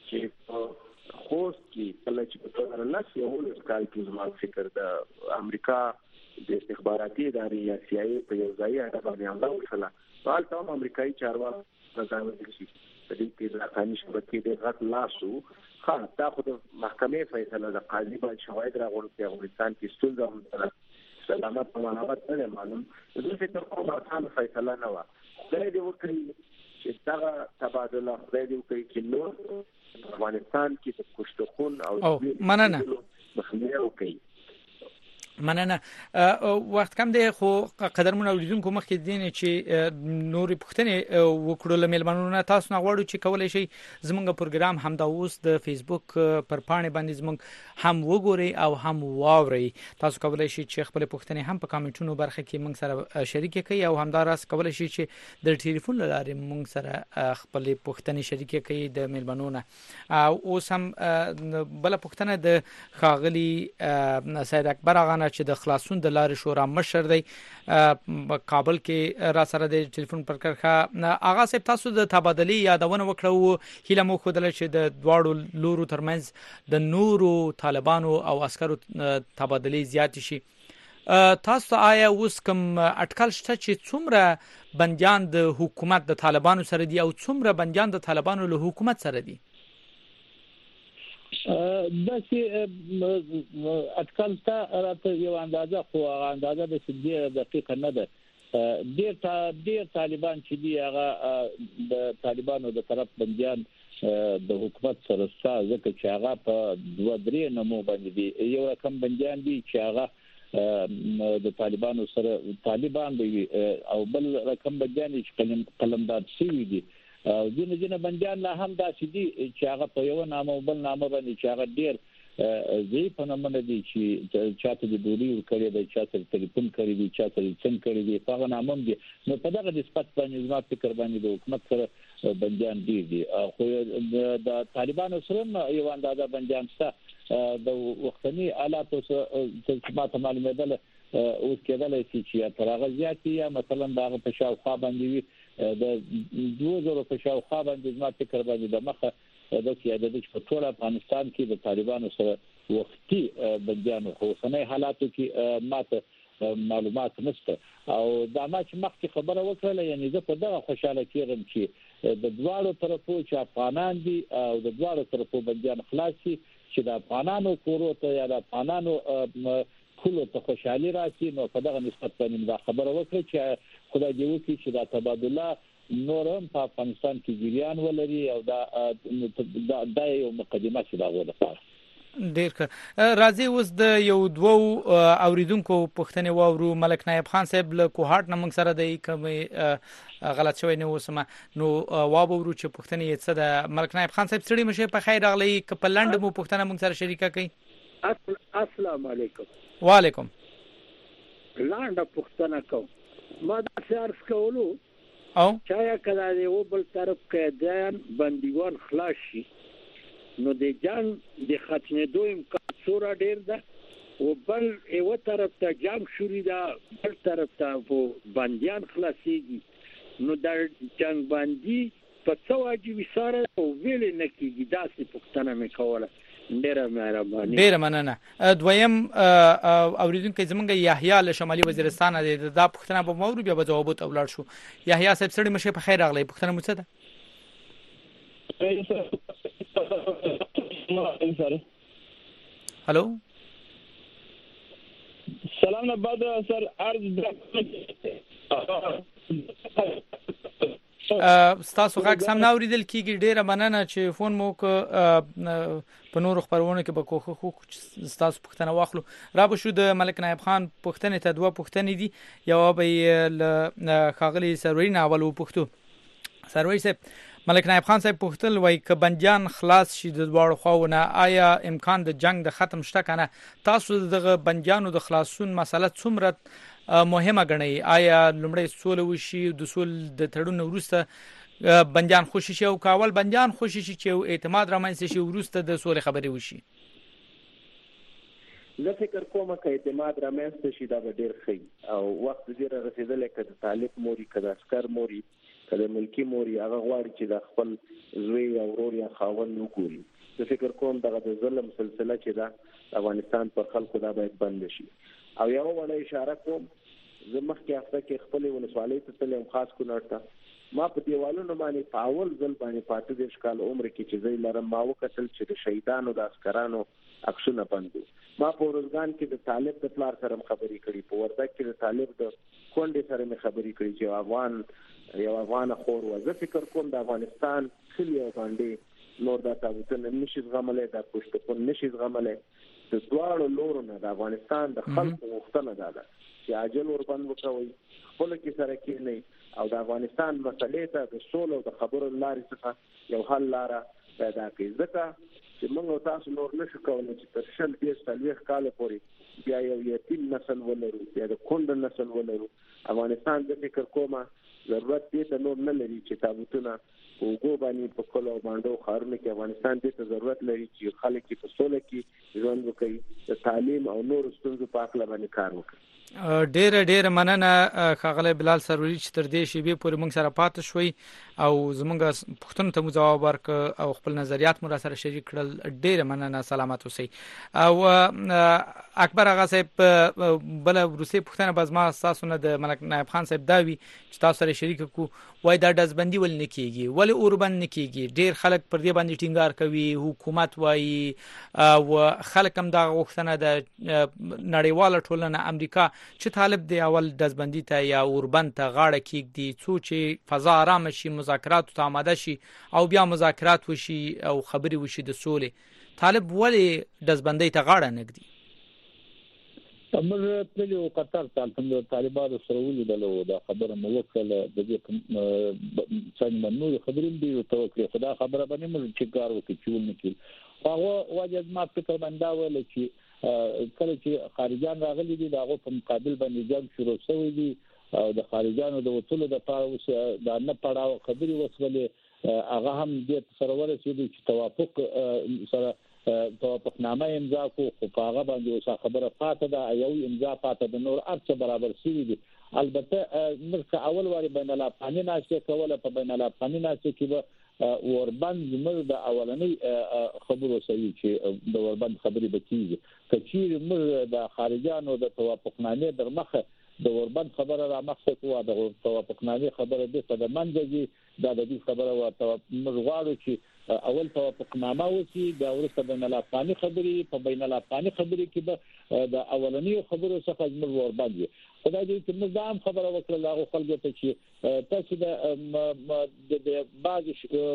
چې خوست کې کله چې په توګه نه یو کال کې زما فکر د امریکا د استخباراتي ادارې یا سی آی ای په یو ځای اړه باندې عمله وکړه حال ته امریکایي چارواکي راځي چې د دې په ځکاني شبکې د غټ لاسو خا دا خو د محکمې فیصله د قاضي باید شواهد راغونډ کړي افغانستان کې ستونزه هم سلامت په منابت نه معلوم زه فکر کوم چې فیصله نه و خدای دې وکړي چې دا تبادله خدای دې وکړي چې نو افغانستان کې د کشتخون او مننه مخنیوي وکړي مننه وخت کم دی خو قدرمن اوریدونکو مخکې دین چې نوري پښتنې وکړو لملمنونه تاسو نه غواړو چې کولای شي زموږ پروګرام هم دا اوس د فیسبوک پر پاڼې باندې زموږ هم وګوري او هم واوري تاسو کولای شي چې خپل پښتنې هم په کامنټونو برخه کې موږ سره شریک کړئ او همداراس کولای شي چې د ټلیفون لارې موږ سره خپل پښتنې شریک کړئ د ملمنونه او اوس هم بل پښتنه د خاغلی سید اکبر اغا چې د خلاصون د لارې شورا مشر دی کابل کې را سره د ټلیفون پر کرخه اغا صاحب تاسو د تبادلې یادونه وکړو هیله مو خو دل چې د دواړو لورو ترمنځ د نورو طالبانو او عسکرو تبادلې زیات شي تاسو آیا اوس کوم اټکل شته چې څومره بنديان د حکومت د طالبانو سره دي او څومره بنديان د طالبانو له حکومت سره دي دا چې اټکل تا راته یو اندازه خو اندازه د دې دقیق نه ده ډیر طالبان چې دی هغه د طالبانو د طرف بنديان د حکومت سره ځکه چې هغه په 2-3 نمو باندې دي یو رقم بنديان دي چې هغه د طالبانو سره طالبان دی او بل رقم بنديان چې قلمداد شوی دي ځینې بنديان لا هم داسې دي چې هغه په یو نامه او بل نامه باندې چې هغه ډیر ضعیف نمونه دي چې چاته د دوری ورکړي دي چاته ټلیفون کړی دي چاته څنګه کړی دي هغه نامه دي نو په دغه نسبت باندې زما فکر باندې د حکومت سره بنديان دي خو د طالبانو سره یو اندازه بنديان شته د وختنی آلاتو چې ماته معلومه ده اوس کېدل چې تر هغه زیات یا مثلا دغه په شاوخوا باندې وي د 2000 په شاوخوا باندې زما فکر باندې د مخه د کېدل چې په ټول افغانستان کې د طالبانو سره وختي بنديانو خو سنې حالاتو کې ماته معلومات نشته او دا ما چې مخکې خبره وکړه یعنی زه په دغه خوشاله کېږم چې د دواړو طرفو چې افغانان دي او د دواړو طرفو بنديان خلاصي چې د افغانانو کورو ته یا د افغانانو کله ته خوشحالي راشي نو په دغه نسبت باندې دا خبره وکړه چې خدای دې وکړي چې دا تبادله نورم په افغانستان کې جریان ولري او دا یو مقدمه چې دا غوډه ډیر ښه راځي اوس د یو دوو اوریدونکو پښتنې واورو ملک نایب خان صاحب له کوهاټ نمنګ سره د کوم غلط شوی نه وسمه نو واورو چې پښتنې یې څه د ملک نایب خان صاحب سړي مشه په خیر راغلی کپلند مو پښتنه موږ سره شریکه کوي السلام علیکم وعلیکم لاندې پښتنه کوم ما د سیارس کولو او چایا کله یو بل طرف قیدیان بندیوان خلاص شي نو د جنگ د ختمېدو امکان څوره ډیر ده او بل یو طرف ته جام شوري ده بل طرف ته بندیان خلاصيږي نو د جنگ بندي په څو واجب سره او ویل نه کیږي داسې پښتنه مې کوله. ډیره مهرباني. ډیره مننه. دویم اوریدونکو زمونږ یحیی له شمالي وزیرستان د دا پښتنه په مورو بیا به جواب ته ولاړ شو. یحیی صاحب سړی مشه په خیر راغلی. پښتنه مو څه ده؟ هلو سلام نه بعد سر عرض ستاسو غږ سم نه اوریدل کیږي. ډیره مننه چې فون مو په نورو خبرونه کې به کوخه ستاسو پښتنه واخلو. را به شو د ملک نایب خان پښتنې ته دوه پښتنې دي. یو به ل خاغلی سروي نه اول وپښتو. سروي صاحب ملک نایب خان صاحب پښتل وای ک بنجان خلاص شي د دوړ خواونه آیا امکان د جنگ د ختم شته کنه؟ تاسو دغه بنجانو د خلاصون مسله څومره مهمه غنئ؟ آیا لمړی سول وشي د سول د تړون وروسته بنجان خوشی شي او کاول بنجان خوشی شي چې اعتماد رامنځته شي وروسته د سول خبري وشي؟ زه فکر کوم چې اعتماد رامنځته شي دا به ډیر ښه او وخت ډیر رسیدل کړه طالب موري کړه عسكر موري کله ملکی موري هغه غواړي چې د خپل زوی او ورور یا خاوند وګوري. زه فکر کوم دغه د ظلم سلسله چې دا افغانستان پر خلکو دا باید بند شي. او یو وړه اشاره کوم زه مخکې هفته کې خپل ولسوالۍ ته تلم خاص کونړ ته. ما په دیوالونو باندې په اول ځل باندې پاتې د ښکال عمر کې چې زه لرم ما وکتل چې د شهیدانو د عسکرانو عکسونه بندو. ما په ورځګان کې د طالب د پلار سره خبرې کړې، په وردګ کې د طالب د کونډې سره مې خبرې کړې چې یو افغان خور و. زه فکر کوم د افغانستان کلی او باندې نور د تاوتن نشي زغملای، د پښتون نشي زغملای. د دواړو لورونو د افغانستان د خلکو غوښتنه ده چې عاجل ور بند وکوي، خپل کې سره کېنی او د افغانستان مسلې ته د سولې او د خبرو لارې څخه یو حل لاره پیدا کړي. ځکه چې موږ تاسو نور نشو کولای چې تر 40 کال پورې بیا یو یتیم نسل ولرو، بیا د کونډ نسل ولرو. افغانستان د فکر کومه ضرورت دې ته نور نه لري چې تابوتونه وګو باندې په کلو باندې خارونه کې افغانستان دې ته ضرورت لري چې خلک په سولې کې ژوند وکړي، د تعلیم او نور ستونزو په اړه باندې کار وکړي. ډېر مننه خاغلی بلال سروری چې تر دې شیبې پورې موږ سره پاتې شوي او زموږ پوښتنو ته مو ځواب ورک او خپل نظریات مو را سره شریک کړل. ډېر مننه، سلامت اوسئ. او اکبر آغا صاحب بل روسي پوښتنه باز ما تاسو نه د ملک نایب خان صاحب داوی چې تاسو سره شریک کو وای دا دزبندي ول نه کیږي، ول اوربند نه کیږي. ډېر خلک پر دې باندې ټینګار کوي، حکومت وایي او خلک هم دا غوښتنه د نړیواله ټولنه امریکا چې طالب دی اول دزبندي ته یا اوربند ته غاړه کېږدي څو چې فضا آرام شي، مذاکرات ته آماده شي او بیا مذاکرات وشي او خبري وشي د سولې. طالب ولې دزبندي ته غاړه نږدي؟ موږ تلو قطر ته طالبانو سره ولیدل او دا خبره مو وکړه د دې څنګه نور خبرې دي او توکل خدا خبره باندې موږ چې کار وکړو چې ولنکې هغه واجب ما فکر باندې ول چې کله چې خارجان راغلي دي داغه په مقابل باندې جنگ شروع شوی دی او د خارجانو د وټولو د پاره دا نه پړاو خبري وسولې هغه هم د سره ورسېدي چې توافق سره توافقنامه امضا کو خو هغه باندې اوسه خبره پاتې ده، یو امضا پاتې ده، نور ارڅ برابر شوی دي. البته مرکه اول واری بین الافغاني ناشته کوله په بین الافغاني ناشته کې به وربند موږ د اولنۍ خبرو سوي چې د وربند خبرې به کیږي. کچیر موږ د خارجانو د توافقنامه در مخه د وربند خبره را مخه کوه د توافقنامه خبره د منځګي د دې خبره ورته موږ غواړو چې اول توافقنامه وشي د ورسته بین الافغاني خبرې په بین الافغاني خبرې کې به د اولنۍ خبرو څخه موږ وربند وي. خدای دې چې موږ هم خبره وکړو هغه خلکو ته چې تاسو د بعض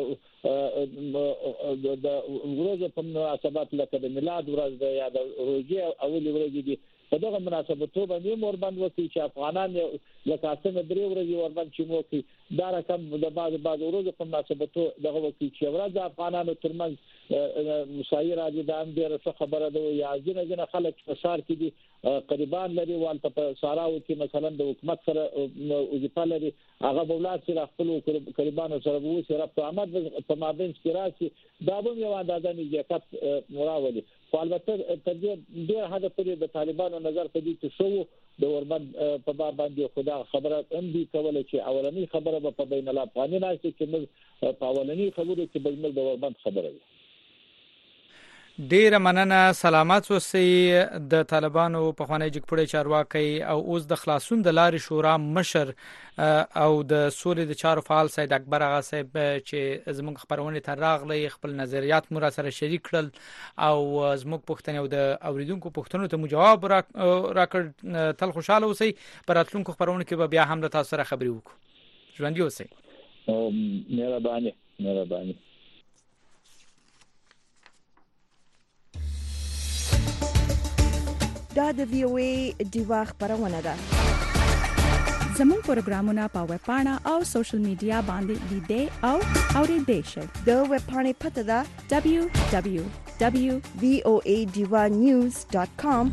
د ورځې په مناسبت لکه د میلاد ورځ د یا د روزي اول ورځ دي په دغه مناسبتو باندې وربند وکړي چې افغانان لکه څنګه درې ورځې وربند چې مو کوي دا رقم د بعض ورځې په مناسبتو دغه وکړي چې ورځ د افغانانو ترمنځ مسایر دي دا هم ډېره خبره ده. یا ځینې خلک په ښار کې دي قریبان لري والته په ساراو کې مثلا د حکومت سره وظیفه لري هغه بولات سره خپل قریبانو سره وو سره په عمد په مابین کې راشي دا به یو اندازه نزدېکت مراولي. خو البته تر دې ډېر حد پورې د طالبانو نظر په دې کې شو د وربند په باب باندې خدا خبره هم دي کوله چې اولنی خبره په بین الافغاني ناشته کې موږ په اولنی خبره کې بل د وربند خبره ده. ډیره مننه. سلامات اوسئ. د طالبانو په خوانی جګپړې چارواکي او اوس د خلاصون د لارې شورا مشر او د سولې د چارو فعال سید اکبر اغا صاحب چې زموږ خبرونه ته راغلي خپل نظریات مو سره شریک کړل او زموږ پوښتنه او د اوریدونکو پوښتنو ته جواب راکړ. تل خوشاله اوسئ. پر راتلونکو خبرونه کې به بیا هم د تاسو سره خبري وکړو. ژوندي اوسئ. مهرباني. دا د وی او ای دیوا خبرونه ده. زموږ پروګرامونه په ویب پاڼه او سوشل میډیا باندې لیدئ او اوریدئ شئ. د ویب پاڼې پته ده www.voanews.com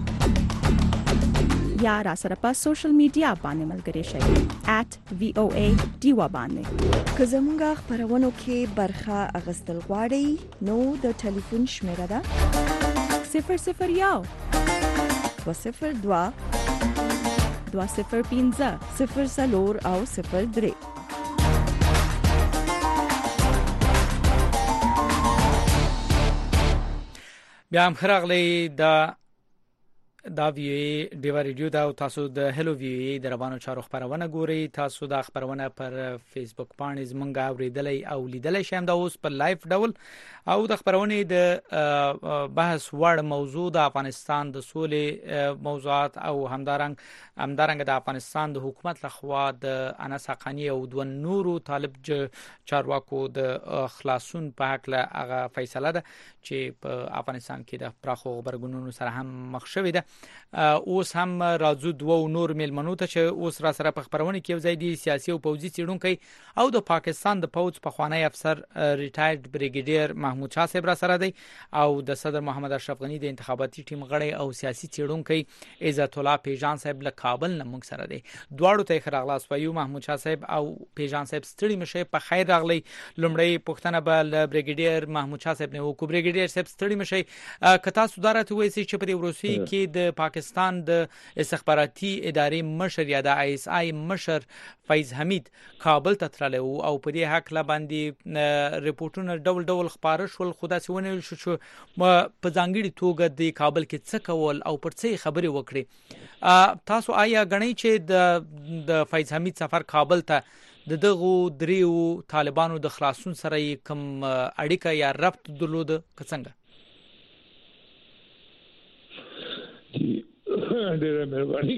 یا را سره په سوشل میډیا باندې ملګري شئ @voa دیوا باندې. که زموږ خبرونو کې برخه اغستل غواړئ نو د ټلیفون شمیره ده 001 202 205 04 او 03. بیا هم خراغلی دا وی دیوا ریډیو دا او تاسو د هلو وی د روانو چارو خبرونه ګوري. تاسو د خبرونه پر فیسبوک باندې زمونږ اوریدلای او لیدلای شئ د اوس په لایف ډول او د خبرونه د بحث وړ موضوع د افغانستان د سولې موضوعات او همدارنګ د افغانستان د حکومت لخوا د انس حقانی او د نورو طالب چارواکو د خلاصون په حق له هغه فیصله ده چې په افغانستان کې د پراخو خبرګونونو سره هم مخ شوې ده. اوس هم راځو دوه نور میلمنو ته چې اوس را سره په خبرونه کې ځای دي سیاسي او پوځي څېړونکي او د پاکستان د پوځ په خوانی افسر ریټایرډ بریګیډیر محمود شاه صاحب را سره دی او د صدر محمد اشرف غنی د انتخاباتي ټیم غړی او سیاسي څېړونکي عزت الله پیژان صاحب له کابل نه موږ سره دی. دواړو ته خراغلاس وایو. محمود شاه صاحب او پیژان صاحب ستړي مشه په خیر راغلی. لومړی پوښتنه به بریګیډیر محمود شاه صاحب نه وکړو. بریګیډیر صاحب ستړي مشه کتا سودارته وایي چې په روسي کې د پاکستان د استخباراتي ادارې مشر یا د ISI مشر فیض حمید کابل ته تللی او په دې حق لا باندې ریپورتونه ډول خبره شول. خدا سونه شو په ځانګړي توګه د کابل کې څه کول او پر څه خبري وکړي. تاسو آیا غنئ چې د فیض حمید سفر کابل ته د دغه دریو طالبانو د خلاصون سره کوم اړیکه یا ربط درلود څنګه؟ ډېر مهرباني.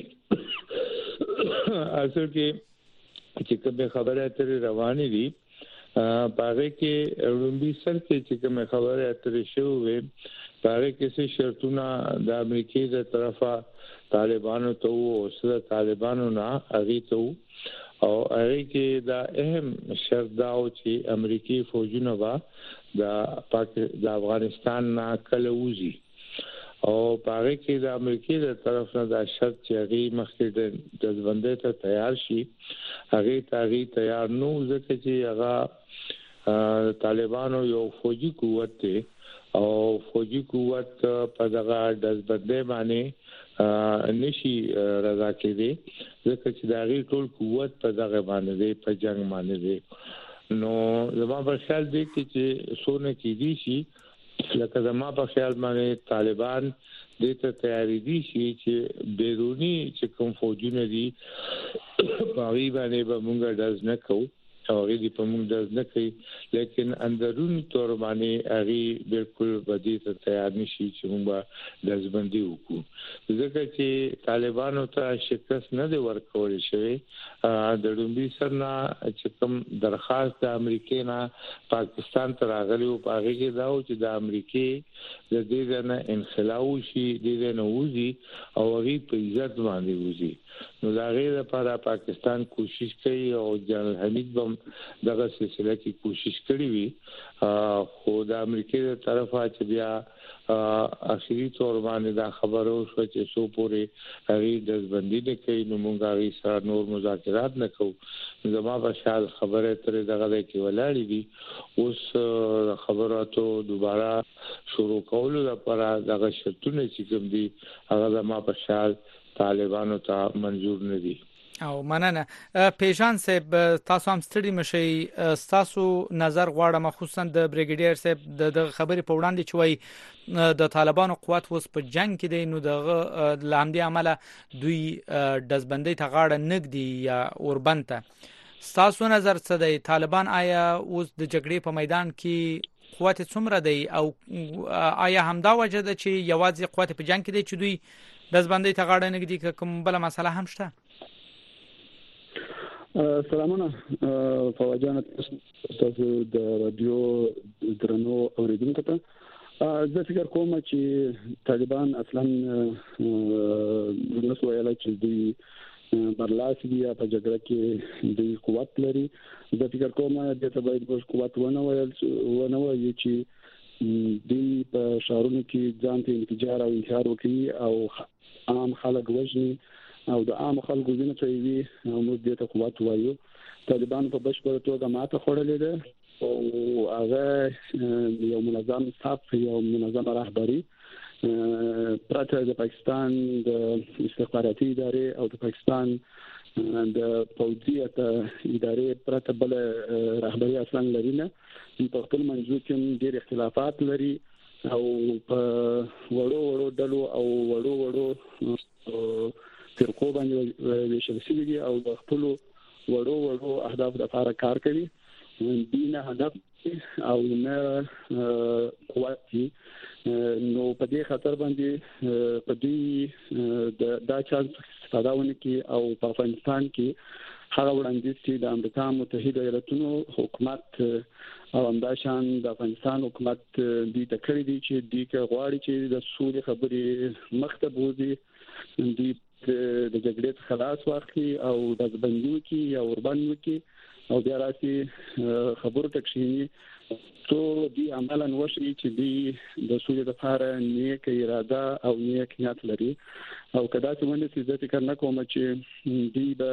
اصل کې چې کومه خبره اترې روانې دي پاره کې لومبي سر کې چې کومه خبره اترې شوې پاره کې څه شرطونه د امریکای د طرفه طالبانو ته او سره طالبانو نه اغي ته او اغي کې دا اهم شرط دا او چې امریکای فوجونه وا د افغانستان نه کله وځي او پاره کې د امریکای د طرف نه دا شرط چې هغه مخکې د ځوندې ته تیار شي هغه تیار نو ځکه چې هغه طالبانو یو فوجي قوت دی او فوجي قوت په دغه د ځبندې باندې نشي رضا کېږي ځکه چې دا غي ټول قوت په دغه باندې دی په جنگ باندې دی. نو زما په خیال دی چې سونه کې دي شي لکه زما په خیال باندې طالبان دې ته تیاری دي چې بیرونی چې کوم فوجونه دي باغی باندې به موږ داز نه کوو او غوړي په موږ داز نه کوي لیکن اندرونی تور باندې هغه بالکل بدی ته تیار نشي چې موږ دازبندي وکړو ځکه چې طالبانو ته شکست نه دی ورکول شوی. د لومبي سرنا چې کوم درخواست د امریکای نه پاکستان ته راغلی او هغه کې دا و چې د امریکای د دې نه انخلاو شي د دې نه وځي او هغه په عزت باندې وځي. نو دا غیر لپاره پاکستان کوشش کوي او جنرال حمید بم دغه سلسله کې کوشش کړې وي خو د امریکای تر طرفه چې بیا اخیری تور باندې دا خبرو شو چې سو پورې هغه د ځبندۍ نه کوي نو موږ هغه سره نور مذاکرات نه کوو زما په شال خبره تر دغه کې ولاړې دي اوس خبراتو دوباره شروع کول لپاره دغه شرطونه چې کوم دي هغه زما په شال طالبانو ته منظور نه دي او مننه پیژان صاحب تاسو هم ستړي مشي تاسو نظر غواړم خصوصا د بریګیډیر صاحب د خبرې په وړاندې چوي د طالبانو قوت اوس په جنگ کې دي نو د لامدي عمله دوی دزبندۍ ته غاړه نګدي یا اوربنته تاسو نظر څه دی طالبان آیا اوس د جګړې په میدان کې قوت څومره دی او آیا همدا وجه ده چې یوازې قوت په جنگ کې دي چې دوی دزبندۍ ته غاړه نګدي کوم بل مسله هم شته سلامونه فواجان تاسو د رادیو درنو اوریدونکو ته زه فکر کوم چې طالبان اصلا نو ویل چې دوی برلاسي دي په جګړه کې دوی قوت لري زه فکر کوم چې ته باید قوت ونه وایي چې دوی په شهرونو کې ځان ته انفجار او انتحار وکړي او عام خلک وژني او د عام خلکو وینې ته وي موږ دې ته قوت وایو طالبان په بشپړ توګه ماته خوړلې ده او هغه یو منظم صف یو منظم رهبری پرته د پاکستان د استخباراتي ادارې او د پاکستان د پوځیت ادارې پرته بل رهبری اصلا لري نه په خپل منځو کې ډېر اختلافات لري او په وړو ډلو او وړو فرقو باندې ویشل شوی دي او د خپل وړو اهداف لپاره کار کوي دینه هدف او نه قوت نو په دې خاطر باندې په دې دا چانس استفاده کوي او په افغانستان کې هغه وړاندیز چې د امریکا متحده ایالاتونو حکومت او همداشان د افغانستان حکومت دې تکړه دي چې دې غواړي چې د سولې خبرې مخته بوزي دې د جګړې خلاص واخلي او د بندیو کې یا اوربانو کې او بیا راسي خبرو تکشینی تو دی عملاً وشي چې دی د سولې لپاره نیک اراده او نیک نیت لري او کدا چې موږ څه ذکر نه کوم چې دی به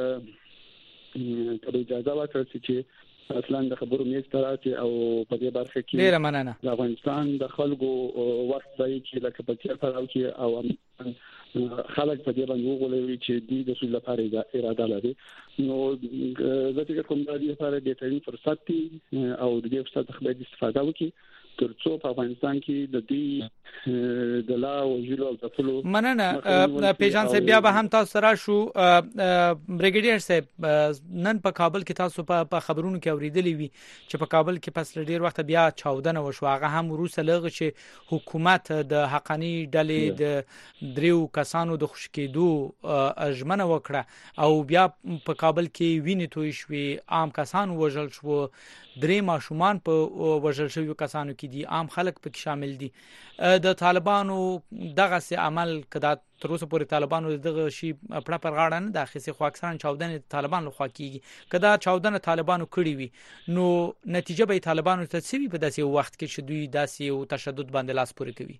اجازه ورکړي چې اصلا د خبرو میز تراتي او په دې برخه کې ډیره مننه د افغانستان د خلکو وخت ځای چې لکه په تیر فراو کې او خلک په دې باندې وغولوي چې د سولې لپاره اراده لري نو زه فکر کوم دا د لپاره د ترين فرصت او د دې فرصت څخه باید استفاده وکړي ترڅو په افغانستان کې د دې د لا وجلو او تفلو مننه پیژان صاحب بیا به هم تاسو سره شو بریګیډیر صاحب نن په کابل کې تاسو په خبرونو کې اوریدلې وي چې په کابل کې پس ډیر وخت بیا چاودنه وشو هغه هم روسه لغه چې حکومت د حقانی ډلې د دریو کسانو د خوشکېدو اجمنه وکړه او بیا په کابل کې وینې توی شوې عام کسان وژل شو درې ماشومان په وژل شویو کسانو کې دي عام خلک پکې شامل دي د طالبانو دغه سي عمل کدا تر اوسه پورې طالبانو دغه شی پړه پر غاړه نه داخلي خو اکثرا چاودنه طالبان لخوا کیږي کدا چاودنه طالبانو کړی وي نو نتیجه به طالبانو ته څه وي په داسې وخت کې چې دوی داسې او تشدد باندې لاس پورې کوي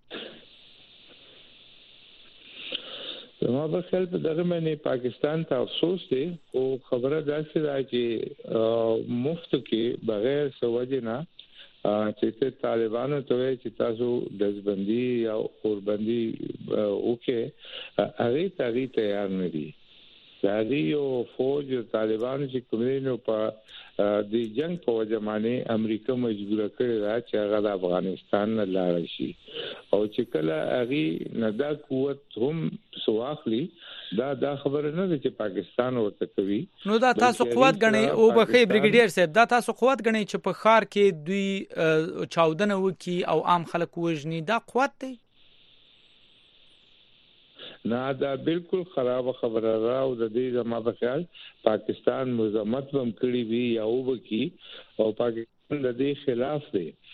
ما په خپل په دغه باندې پاکستان ته افسوس دی او خبره داسې ده چې مفت کې بغیر سوجه نه چې طالبانو ته چې تاسو دزبندي او اوربندي اوکې هغه تیار نه دي دا یو فوج طالبانو چې کومینو په د جنگ په وجه باندې امریکا مجبور کړی دا چې هغه د افغانستان نه لاړ شي او چې کله هغه ندا قوت هم سواخلی دا خبره نه ده چې پاکستان ورته کوي نو دا تاسو قوت غني او بخې بریګیډیر صاحب دا تاسو قوت غني چې په خار کې دوی چاودنه وکي او عام خلک وژني دا قوت دی نه دا بالکل خراب خبره را او د دې زما په خیال پاکستان مزمت هم کړی وی یا وبکی او پاکستان د دې خلاف دی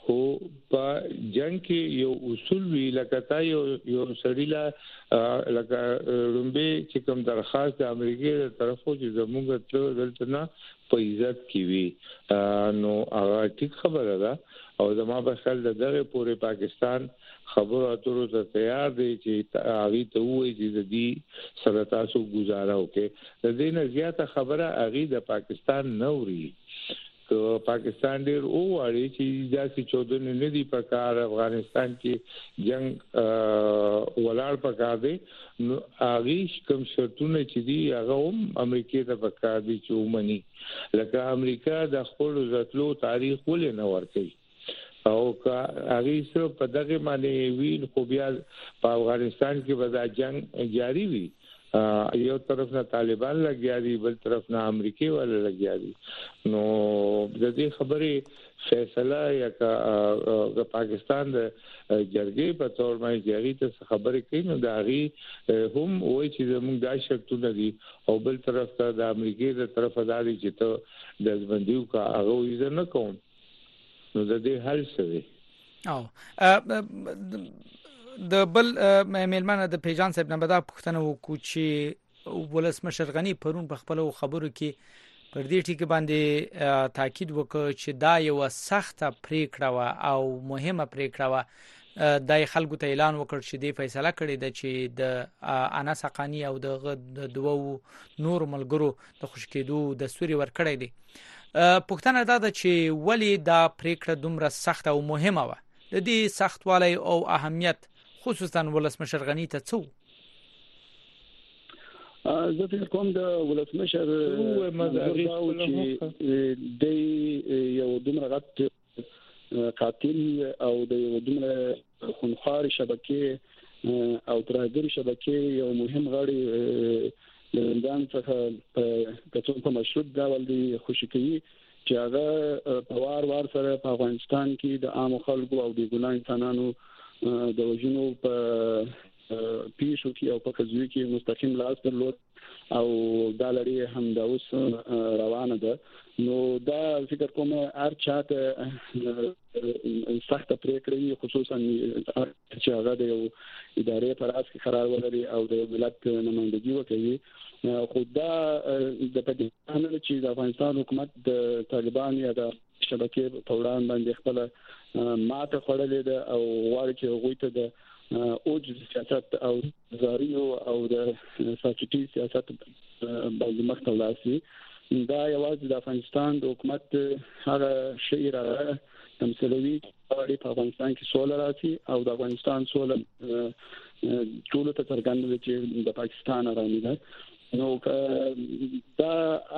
خو په جنگ کې یو اصول وی لکه تا یو سړیلا لکه رومبه چې کوم درخواست د امریکای تر طرفو چې زموږ ته دلته نه په عزت کې وی نو هغه ټیک خبره ده او زما په خیال دغه پورې پاکستان خبرو اترو ته تیار دی چې هغه ته وایي چې د دې سره تاسو گزاره وکړي د دې نه زیاته خبره هغه د پاکستان نوري که پاکستان ډیر اوړي چې داسې چودنه نه دی په کار افغانستان کې جنگ ولاړ پکار دی نو هغه کوم شرطونه چې دی هغه هم امریکای ته پکار دي چې ومني لکه امریکا د خپل ځاتلو تاریخ ولې نه ورکړي او که هغه سره په دغه باندې ویل خو بیا په افغانستان کې ودا جنگ جاری وي یو طرف نه طالبان لګیا دي بل طرف نه امریکای ولا لګیا دي نو د دې خبرې فیصله یا که پاکستان د جرګې په تور باندې جاری ته خبرې کوي نو دا غي هم وایي چې موږ دا شرطونه دي او بل طرف ته د امریکای د طرف اداري چې ته د ځبندیو کا هغه یې نه کوم نو د دې حل څه او د بل میلمانه د پیجان صاحب نه بدا پښتنه وکړو چې ولسمشر غنی پرون په خپل خبرو کې پر دې ټکی باندې تاکید وکړ چې دا یو سخته پریکړه و او مهمه پریکړه و د خلکو ته اعلان وکړ چې د فیصله کړې ده چې د انس حقانی او د دوو نور ملګرو د خوشکېدو د سوري ورکړې دي پښتنه دا چې ولی دا پریکړه دومره سخته او مهمه و د دې سختوالي او اهمیت خصوصا ولسمشر غنی ته څو زه فکر کوم د ولسمشر د یو دومره غټ قاتل او د یو دومره خونخوار شبکې او ترهګر شبکې یو مهم غړي لندن څخه په مشروط ډول دی خوشی کوي چې هغه په وار سره په افغانستان کې د عام خلکو او د ګناه انسانانو د وژنو په پیښو کې او په قضیو کې مستقیم لاس درلود او دا لري هم د اوس روانه ده نو دا فکر کوم هر چاته سخت پریکړې خصوصا چې هغه د ادارې پر اساس قرار ولري او د ملت نمائندګي وکړي خو دا د پاکستان چې د افغانستان حکومت د طالبان یا د شبکې په وړاندې باندې خپل ماته خړلې ده او غواړي چې هغه ته د اوج سیاست او زاریو او د ساکټي سیاست باندې مخته لاسي دا یوازې د افغانستان د حکومت هغه شعر تمثيلوي چې په افغانستان کې سوله راسي او د افغانستان سوله ټول ته څرګنده چې د پاکستان رامي ده نو دا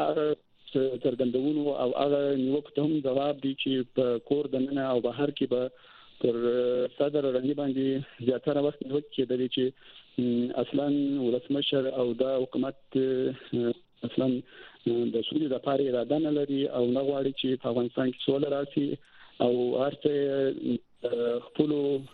څرګندونو او هغه نیوکه هم جواب دي چې په کور دننه او بهر کې به پر صدر رنګ باندې زیاتره وخت نیوکه کېدلې چې اصلا ولسمشر او د حکومت اصلا د سولې لپاره اراده نه لري او نه غواړي چې په افغانستان کې سوله راسي او هرڅه خپل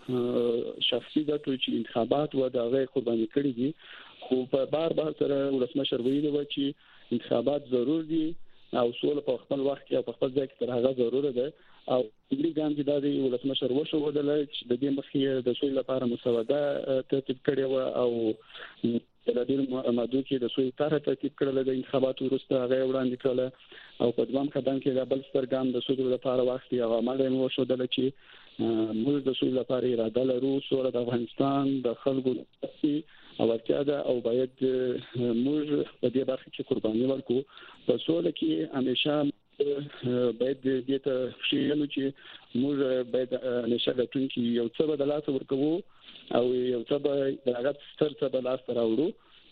شخصي ګټو چې انتخابات و د غیر قرباني کړی دي خو په بار سره ولسمشر ویلي و چې انتخابات ضروري دي او سوله په خپل وخت کې او په خپل ځای کې تر هغه ضروره ده او دې ګام چې د ولسمشر وشو ودل چې د دې مخې د سولې لپاره مسوده ترتیب کړي و او د دې ماده کې د سولې طرح ترتیب کړل د انتخاباتو وروسته هغه وړاندې کړل او په دوام قدم کې د بل ستر ګام د سولې لپاره وخت یې عمل مو شو دل چې موږ د سولې لپاره اراده لرو سوله د افغانستان د خلکو او ورته ده او باید موږ په دې برخه کې قرباني ورکړو په سوله کې همیشه باید دې ته شیلو چې موږ باید همیشه د ټون کې یو څه بدلات ورکوو او یو څه به هغه ستر څه بدلات راوړو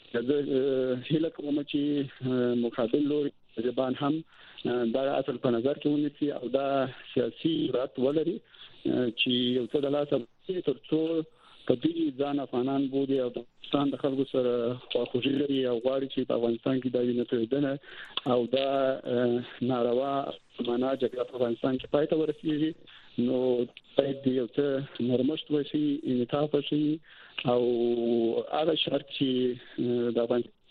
د هیله کوم چې مقابل لوري ځبان هم دا اصل په نظر کې ونیسي او دا سیاسي رات ولري چې یو څه د لاسه ترڅو کدی ځان افغانان بودي او د افغانستان د خلکو سره خواخوږي لري او غواړي چې په افغانستان کې د وینې تویدنه او دا ناروا معنا جګړه په افغانستان کې پای ته ورسیږي نو باید یو څه نرمښت وشي انعطاف وشي او هغه شرط چې د افغانستان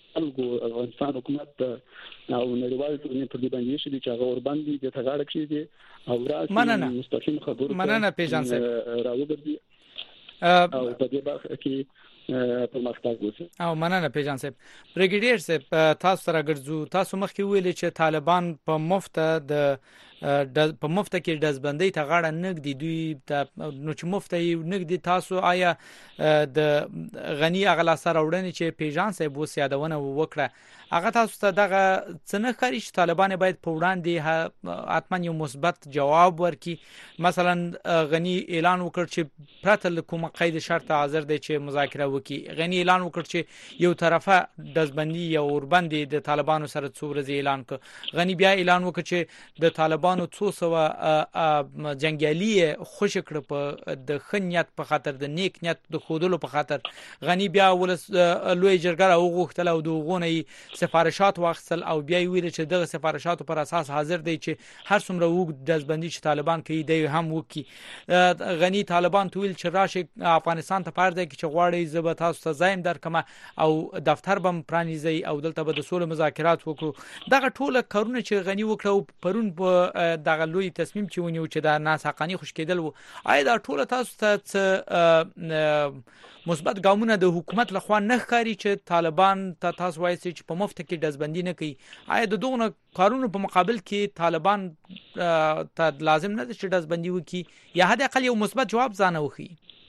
افغانستان حکومت او نړیوال ټولنې په دې باندې چې هغه ور باندې د تغاړه کړی دي او راځي مستقیم خبرو مننه پیژان صاحب راوګرځي او په دې برخه کې پرمختګ وشي او مننه پیژان صاحب بریګیډیر صاحب تاسو سره ګرځو تاسو مخکې ویل چې طالبان په مفته په مفته کې دزبندۍ ته غاړه نګدي دوی نو چې مفته یې نګدي تاسو آیا د غنی اغلا سره وړنې چې پیژان صاحب وسیادونه وکړه هغه تاسو ته دغه څنګه کوي چې طالبان باید په وړاندې حتما یو مثبت جواب ورکړي مثلا غنی اعلان وکړ چې پرته کومه قید شرط حاضر دی چې مذاکره وکړي غنی اعلان وکړ چې یو طرفه دزبندي یا اوربندي د طالبانو سره څو ورځې اعلان کړ غنی بیا اعلان وکړ چې د طالبانو 200 جنگیالي خوش کړ په د خنیت په خاطر د نیک نیت د خودلو په خاطر غنی بیا ولس لوی جرګه او غوښتل او دغونه سفارشات واخصل او بیا ویل چې دغه سفارشاتو پر اساس حاضر دی چې هر څومره وګ دزبندي چې طالبان کوي دی هم وکي غنی طالبان تویل چې راشه افغانستان ته پاره دی چې غواړي زبط تاسو ته زایم درکمه او دفتر بم پرانیزي او دلته به د سولې مذاکرات وکړو دغه ټوله کارونه چې غنی وکړو پرون په دغه لوی تصمیم چې ونیو چې د ناسحقانی خوش کېدل وو آیا دا ټوله تاسو ته مثبت ګامونه د حکومت لخوا نه ښکاري چې طالبان ته تاسو وایي چې په مفت کې دزبندي نه کوي آیا د دوغه کارونو په مقابل کې طالبان ته لازم نه چې دزبندي وکړي یا حد اقل یو مثبت جواب ځانه وخی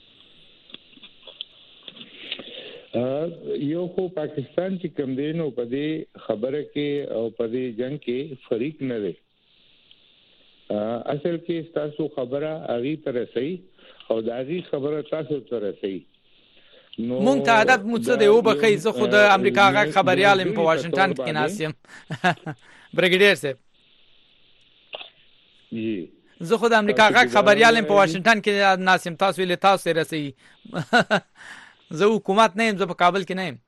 یو خو پاکستان چې کم دینو په دې خبره کې او په دې جنگ کې فریق نه دی اصل کې تاسو خبره اغي تر سي او داغي خبره تاسو تر سي مونږ ته عادت مڅ دی او بخې زه خود امریکا غا خبريال په واشنگټن کې ناسم بریګیډیر صاحب جی زه خود امریکا غا خبريال په واشنگټن کې ناسم تاسو له تاسو رسي زه حکومت نه يم زه په کابل کې نه يم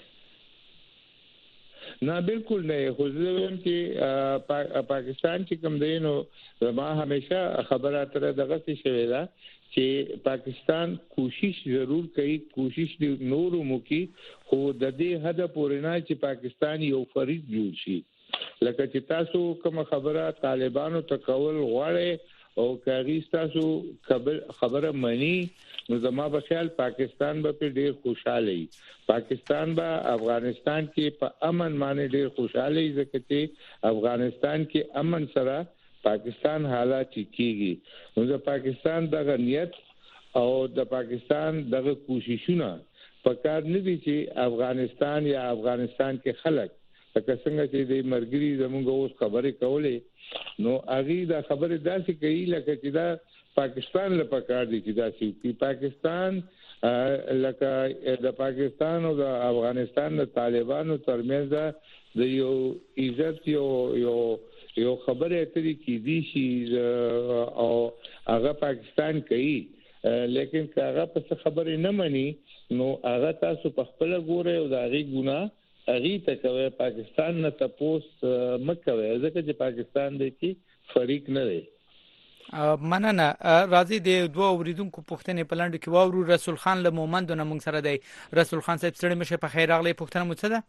نه بالکل نه خو زه ویم چې پاکستان چې کوم دی نو ما همیشه خبره تر دغه څه شوی دا چې پاکستان کوشش ضرور کوي کوشش دی نور موکي خو د دې هدف پورې نه چې پاکستان یو فریق جوړ شي لکه چې تاسو کوم خبره طالبانو ته کول غواړي او کاغي تاسو خبره مانی نو زما په خیال پاکستان به ډیر خوشاله وي پاکستان به افغانستان کې په امن باندې ډیر خوشاله وي ځکه چې افغانستان کې امن سره پاکستان حالات کیږي نو د پاکستان دغه نیت او د پاکستان دغه کوششونه پکار نه دي چې افغانستان یا افغانستان کې خلک لکه څنګه چې د مرګري زموږ اوس خبرې کولې نو اغي دا خبره داسې کوي لکه چې دا پاکستان له پکار دي چې داسې چې پاکستان لکه د پاکستان او د افغانستان د طالبانو ترمنځ د یو عزت یو خبره اترې کې دي شي او هغه پاکستان کوي لیکن هغه په خبره نه مانی نو هغه تاسو په خپل ګوره او د هغه ګناه هغه ته کوي پاکستان نه تاسو مکوي ځکه چې پاکستان د کې فریق نه دی مننه راځي د دوه اوریدونکو پوښتنې په لاندې کې واورو رسول خان له مومند نه موږ سره دی رسول خان صاحب ستړي مشه په خیر راغلی پوښتنه مو څه ده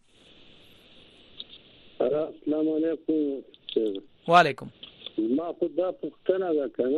السلام علیکم وعلیکم ما خدا پښتنه دا کنه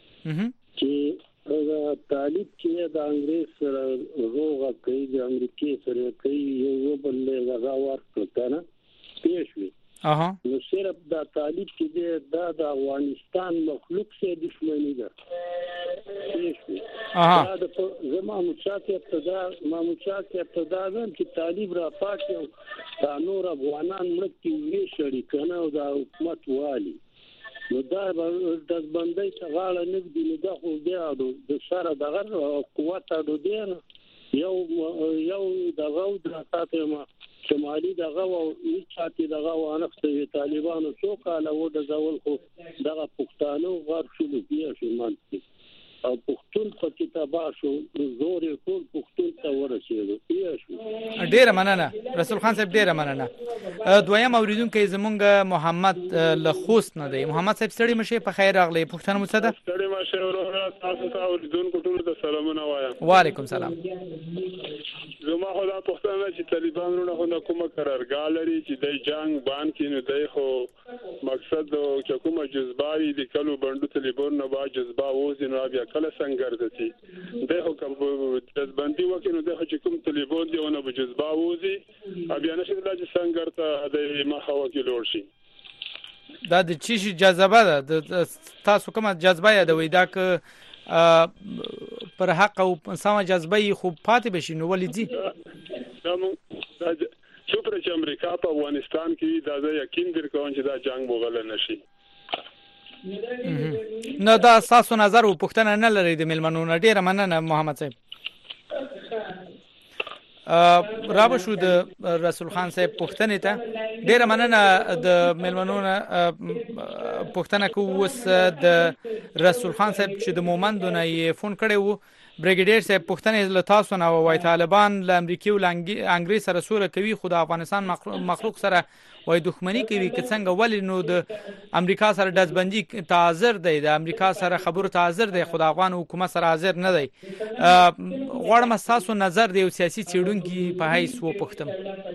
چې طالب چې د انګريز سره روغه کوي د امریکای سره کوي یو بل له ورته کنه پیښوي نو صرف دا طالب چې د افغانستان مخلوق سره دښمنی ده پیښوي دا د زمو مشاکل ابتدا چې طالب را پاتې او نور افغانان مړ وی شړی کنه او د حکومت والی نو دا د بندي څغاله نګدي نو دا خو بیا د سره دغه قوت د دین یو دغه د ساتمه شمالي دغه او ایچاتي دغه وانخته طالبانو څو کاله و د ځول خو دغه پښتانو غر شلو بیا شمال او پښتون په کتابه شو زور ټول پښتون ته ورسېدو بیا شو ډیره مننه رسول خان صاحب، ډیره مننه. دویم اوریدونکو زمونږ محمد له خوست نه دی. محمد صاحب ستړي مشه، په خیر راغلی. پوښتنه مو څه ده؟ ستړي مشه ورور، تاسو ته اوریدونکو ټول ته سلامونه وایم. وعلیکم سلام. زما خو دا پوښتنه چې طالبانو نه کومه قرارګاه لري چې د جنگ باندې کینو دی، خو مقصد چې کومه جذباري د کلو بندو طالبان نه با جذبه وځي نو بیا کله څنګه ګرځي دی، خو کوم جذبندي وکینو دی چې کوم طالبان دی ونه به جذبه وځي بیا نشي د څنګه ګرځي د مخه وکیلور شي. دا د چی شي جذبه ده؟ تاسو کومه جذبه یادوي؟ دا که پر حق او سم جذبه خو پاتې بشي نو ولې دي؟ څومره چې امریکا په افغانستان کې دا یقین درکوم چې دا جنگ مغل نشي. نو دا تاسو نظر او پوښتنه نه لري د ملمنو نه. ډیره مننه محمد صاحب. رابو شو د رسول خان صاحب پوښتنه ته ډیره مننه. د ملمنو نه پوښتنه کووس د رسول خان صاحب چې د مومندونه یې فون کړي وو. بریګیډیر صاحب پوښتنه له تاسو نه وای طالبان له امریکای او انګریز سره سوله کوي، خو د افغانستان مخلوق سره وای دښمنی کوي، که څنګه ولې نو د امریکا سره دزبندي تعذر دی، د امریکا سره خبرو تعذر دی، خو د افغان حکومت سره حاضر نه دی. غواړم تاسو نظر دی او سیاسي چیرونکو په هیڅ و پوښتم.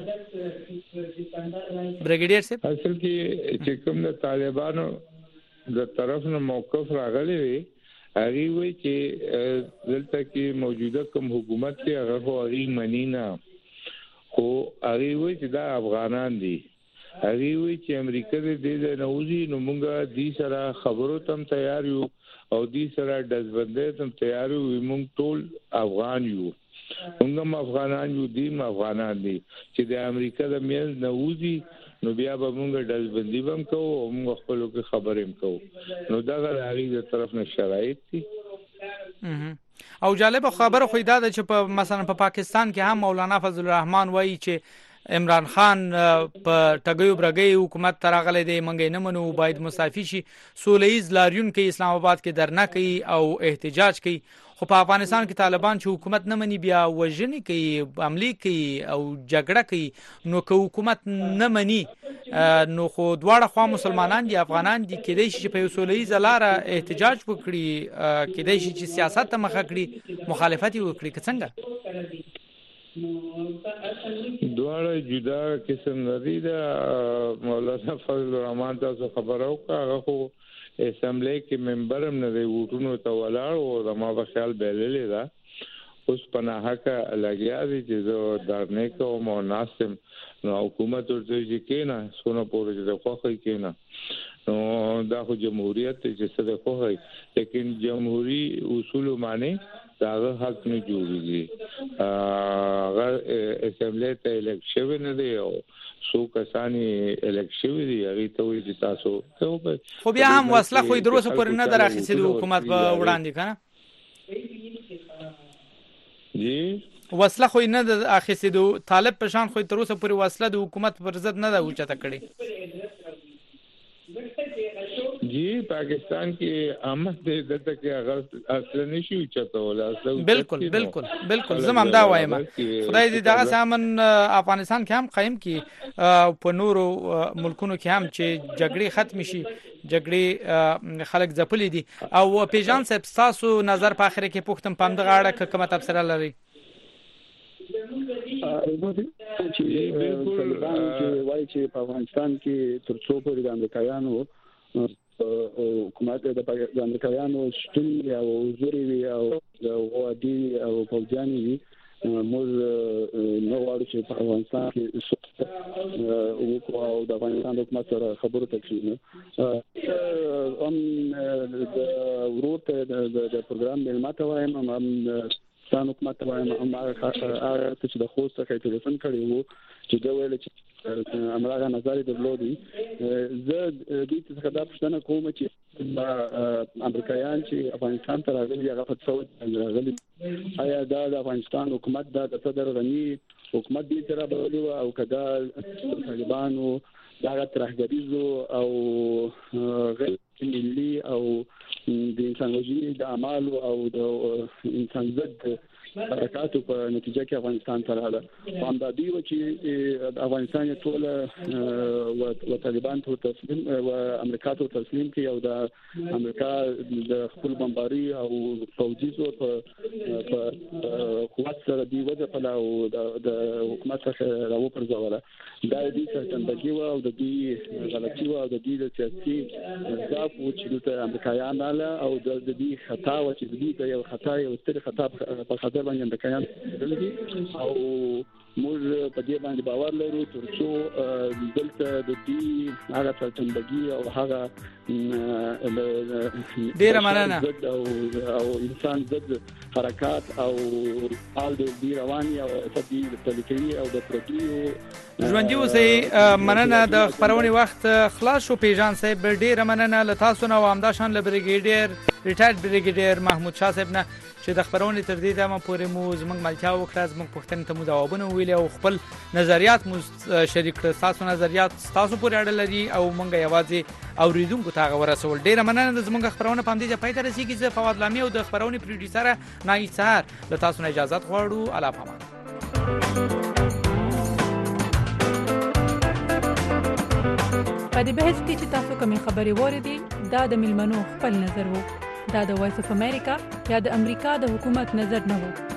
بریګیډیر صاحب اصل کې چې کوم د طالبانو د طرف نه موقف راغلی وي هغه وی چې دلته کې موجوده کوم حکومت کې هغه خو هغه منی نه، خو هغه وی چې دا افغانان دي. هغه وی چې امریکا دې نوځي نو موږ دې سره خبرو تم تیار یو او دې سره دزبندې تم تیار یو، موږ ټول افغان یو، موږ افغانان یو، دې افغانان دي چې د امریکا د میز نوځي نو بیا به موږ دزبندي هم کوو او موږ خپل کې خبرې هم کوو. نو دا غواړي د طرف نه شرایط دي. او جالب خبره خو دا ده چې په مثلا په پاکستان کې هم مولانا فضل الرحمن وایي چې عمران خان په ټګیو برګي حکومت ترغلې دی، منګې نه منو، باید مصافي شي. سولهیز لاریون کې اسلام آباد کې درنه کوي او احتجاج کوي، خو په افغانستان کې طالبان چې حکومت نه مني بیا وژنې کوي، عملی کوي او جګړه کوي. نو که حکومت نه مني نو خو دواړه خوا مسلمانان دي، افغانان دي، کېدای شي په سولهیز لاره احتجاج وکړي، کېدای شي چې سیاست ته مخه کړي، مخالفت وکړي. که څنګه دواړه جدا قسم لري. دا مولانا فضل الرحمن تاسو خبرو هغه خو اسمبلی کې ممبر هم نه دی، ووټونو ته ولاړ او ما په خیال بیللې ده. اوس پناه کا لګیا دي چې زه درنه کوم او ناسم نو حکومت ورته چې کینا سونه پورې د خوخه کینا نو دا خو جمهوریت چې څه ده خوخه، لیکن جمهوری اصول معنی دا حق نه جوړیږي. هغه اسمبلی ته الیکشن نه دی او سو کسانی الیکشن دی هغه ته وي چې تاسو خو بیا هم وسله خو دروسه پر نه دراخې د حکومت په وړاندې کنه جی وسله خو نه د اخیسې د طالب په شان خو تر اوسه پورې وسله د حکومت پر ضد نه ده اوچته کړي. جی پاکستان کې آمد دته کې هغه اصل نشي اوچته ولا بالکل بالکل بالکل زمام دا وایم خدای دې دا سامن افغانستان کې هم قائم کی په نورو ملکونو کې هم چې جګړې ختم شي، جګړې خلک ځپلې دي. او پیژان صاحب تاسو نظر په اخر کې پوښتم پام د غاړه کومه تفسیر لري؟ چې بالکل وایي چې په افغانستان کې تر څو پورې د امریکایانو حکومت د امریکایانو شتون او حضور وي او وادي او فوجان وي، موږ نو غواړو چې په افغانستان کې او د افغانستان حکومت سره خبرو ته کېږي. د ورته د پروګرام ملمت وایم هم ستاسو حکومت وایم هم هغه چې د خوست څخه ټلیفون کړی وو چې دا ویل چې امراغه نظر درلودي. زه دې څخه دا پوښتنه کوم چې امریکایان چې افغانستان ته راغلي هغه په څو راغلي، آیا دا د افغانستان حکومت دا د صدر غنی حکومت دې تر بللی او کدا طالبانو دا ترهګریزو او غیر ملي او د انسان وژنې د اعمال او د انسان ضد حرکاتو په نتیجه کې افغانستان ته راغله هم د دې چې افغانستان ټول او طالبان ته تسلیم او امریکا ته تسلیم کړي او د امریکا د خپل بمباري او فوجي زور په قوت سره دی وځه په او د حکومت سره راو پرځوله دا دې څرګندګي او د دې غلطي او د دې سیاسي ځواک او چې د امریکایان او د دې خطا او چې دې یو خطا یو ستر خطا په خاطر باندې امریکایان دلته او موږ په دې باندې باور لرو ترڅو دلته د دې هغه څرګندګي او هغه ډیره مننه او انسان ضد حرکات او حال د رواني او تبدیل تلکي او د پروتیو ژوندۍ اوسئ مننه د خبرونې وخت خلاص شو پیژان صاحب ډیره مننه له تاسو نه وامداشان له بریګیډیر ریټایرډ بریګیډیر محمود شاه صاحب نه چې د خبرونې تر دې دمه پورې مو زموږ ملتیا وکړه زموږ پوښتنې ته مو ځوابونه ویلي او خپل نظریات مو شریک کړل تاسو نظریات تاسو پورې اړه لري او مونږ یوازې اوریدونکو ته ورسول ډیره مننه د زموږ خبرونه په همدې ځای ته رسیږي زه فواد لامي او د خبرونې پروډوسر نایي سهار له تاسو نه اجازه غواړو الله پامان په دې بحث کې چې تاسو کومې خبرې واورېدې دا د ملمنو خپل نظر وو دا د وایس اف امریکا یا د امریکا د حکومت نظر نه وو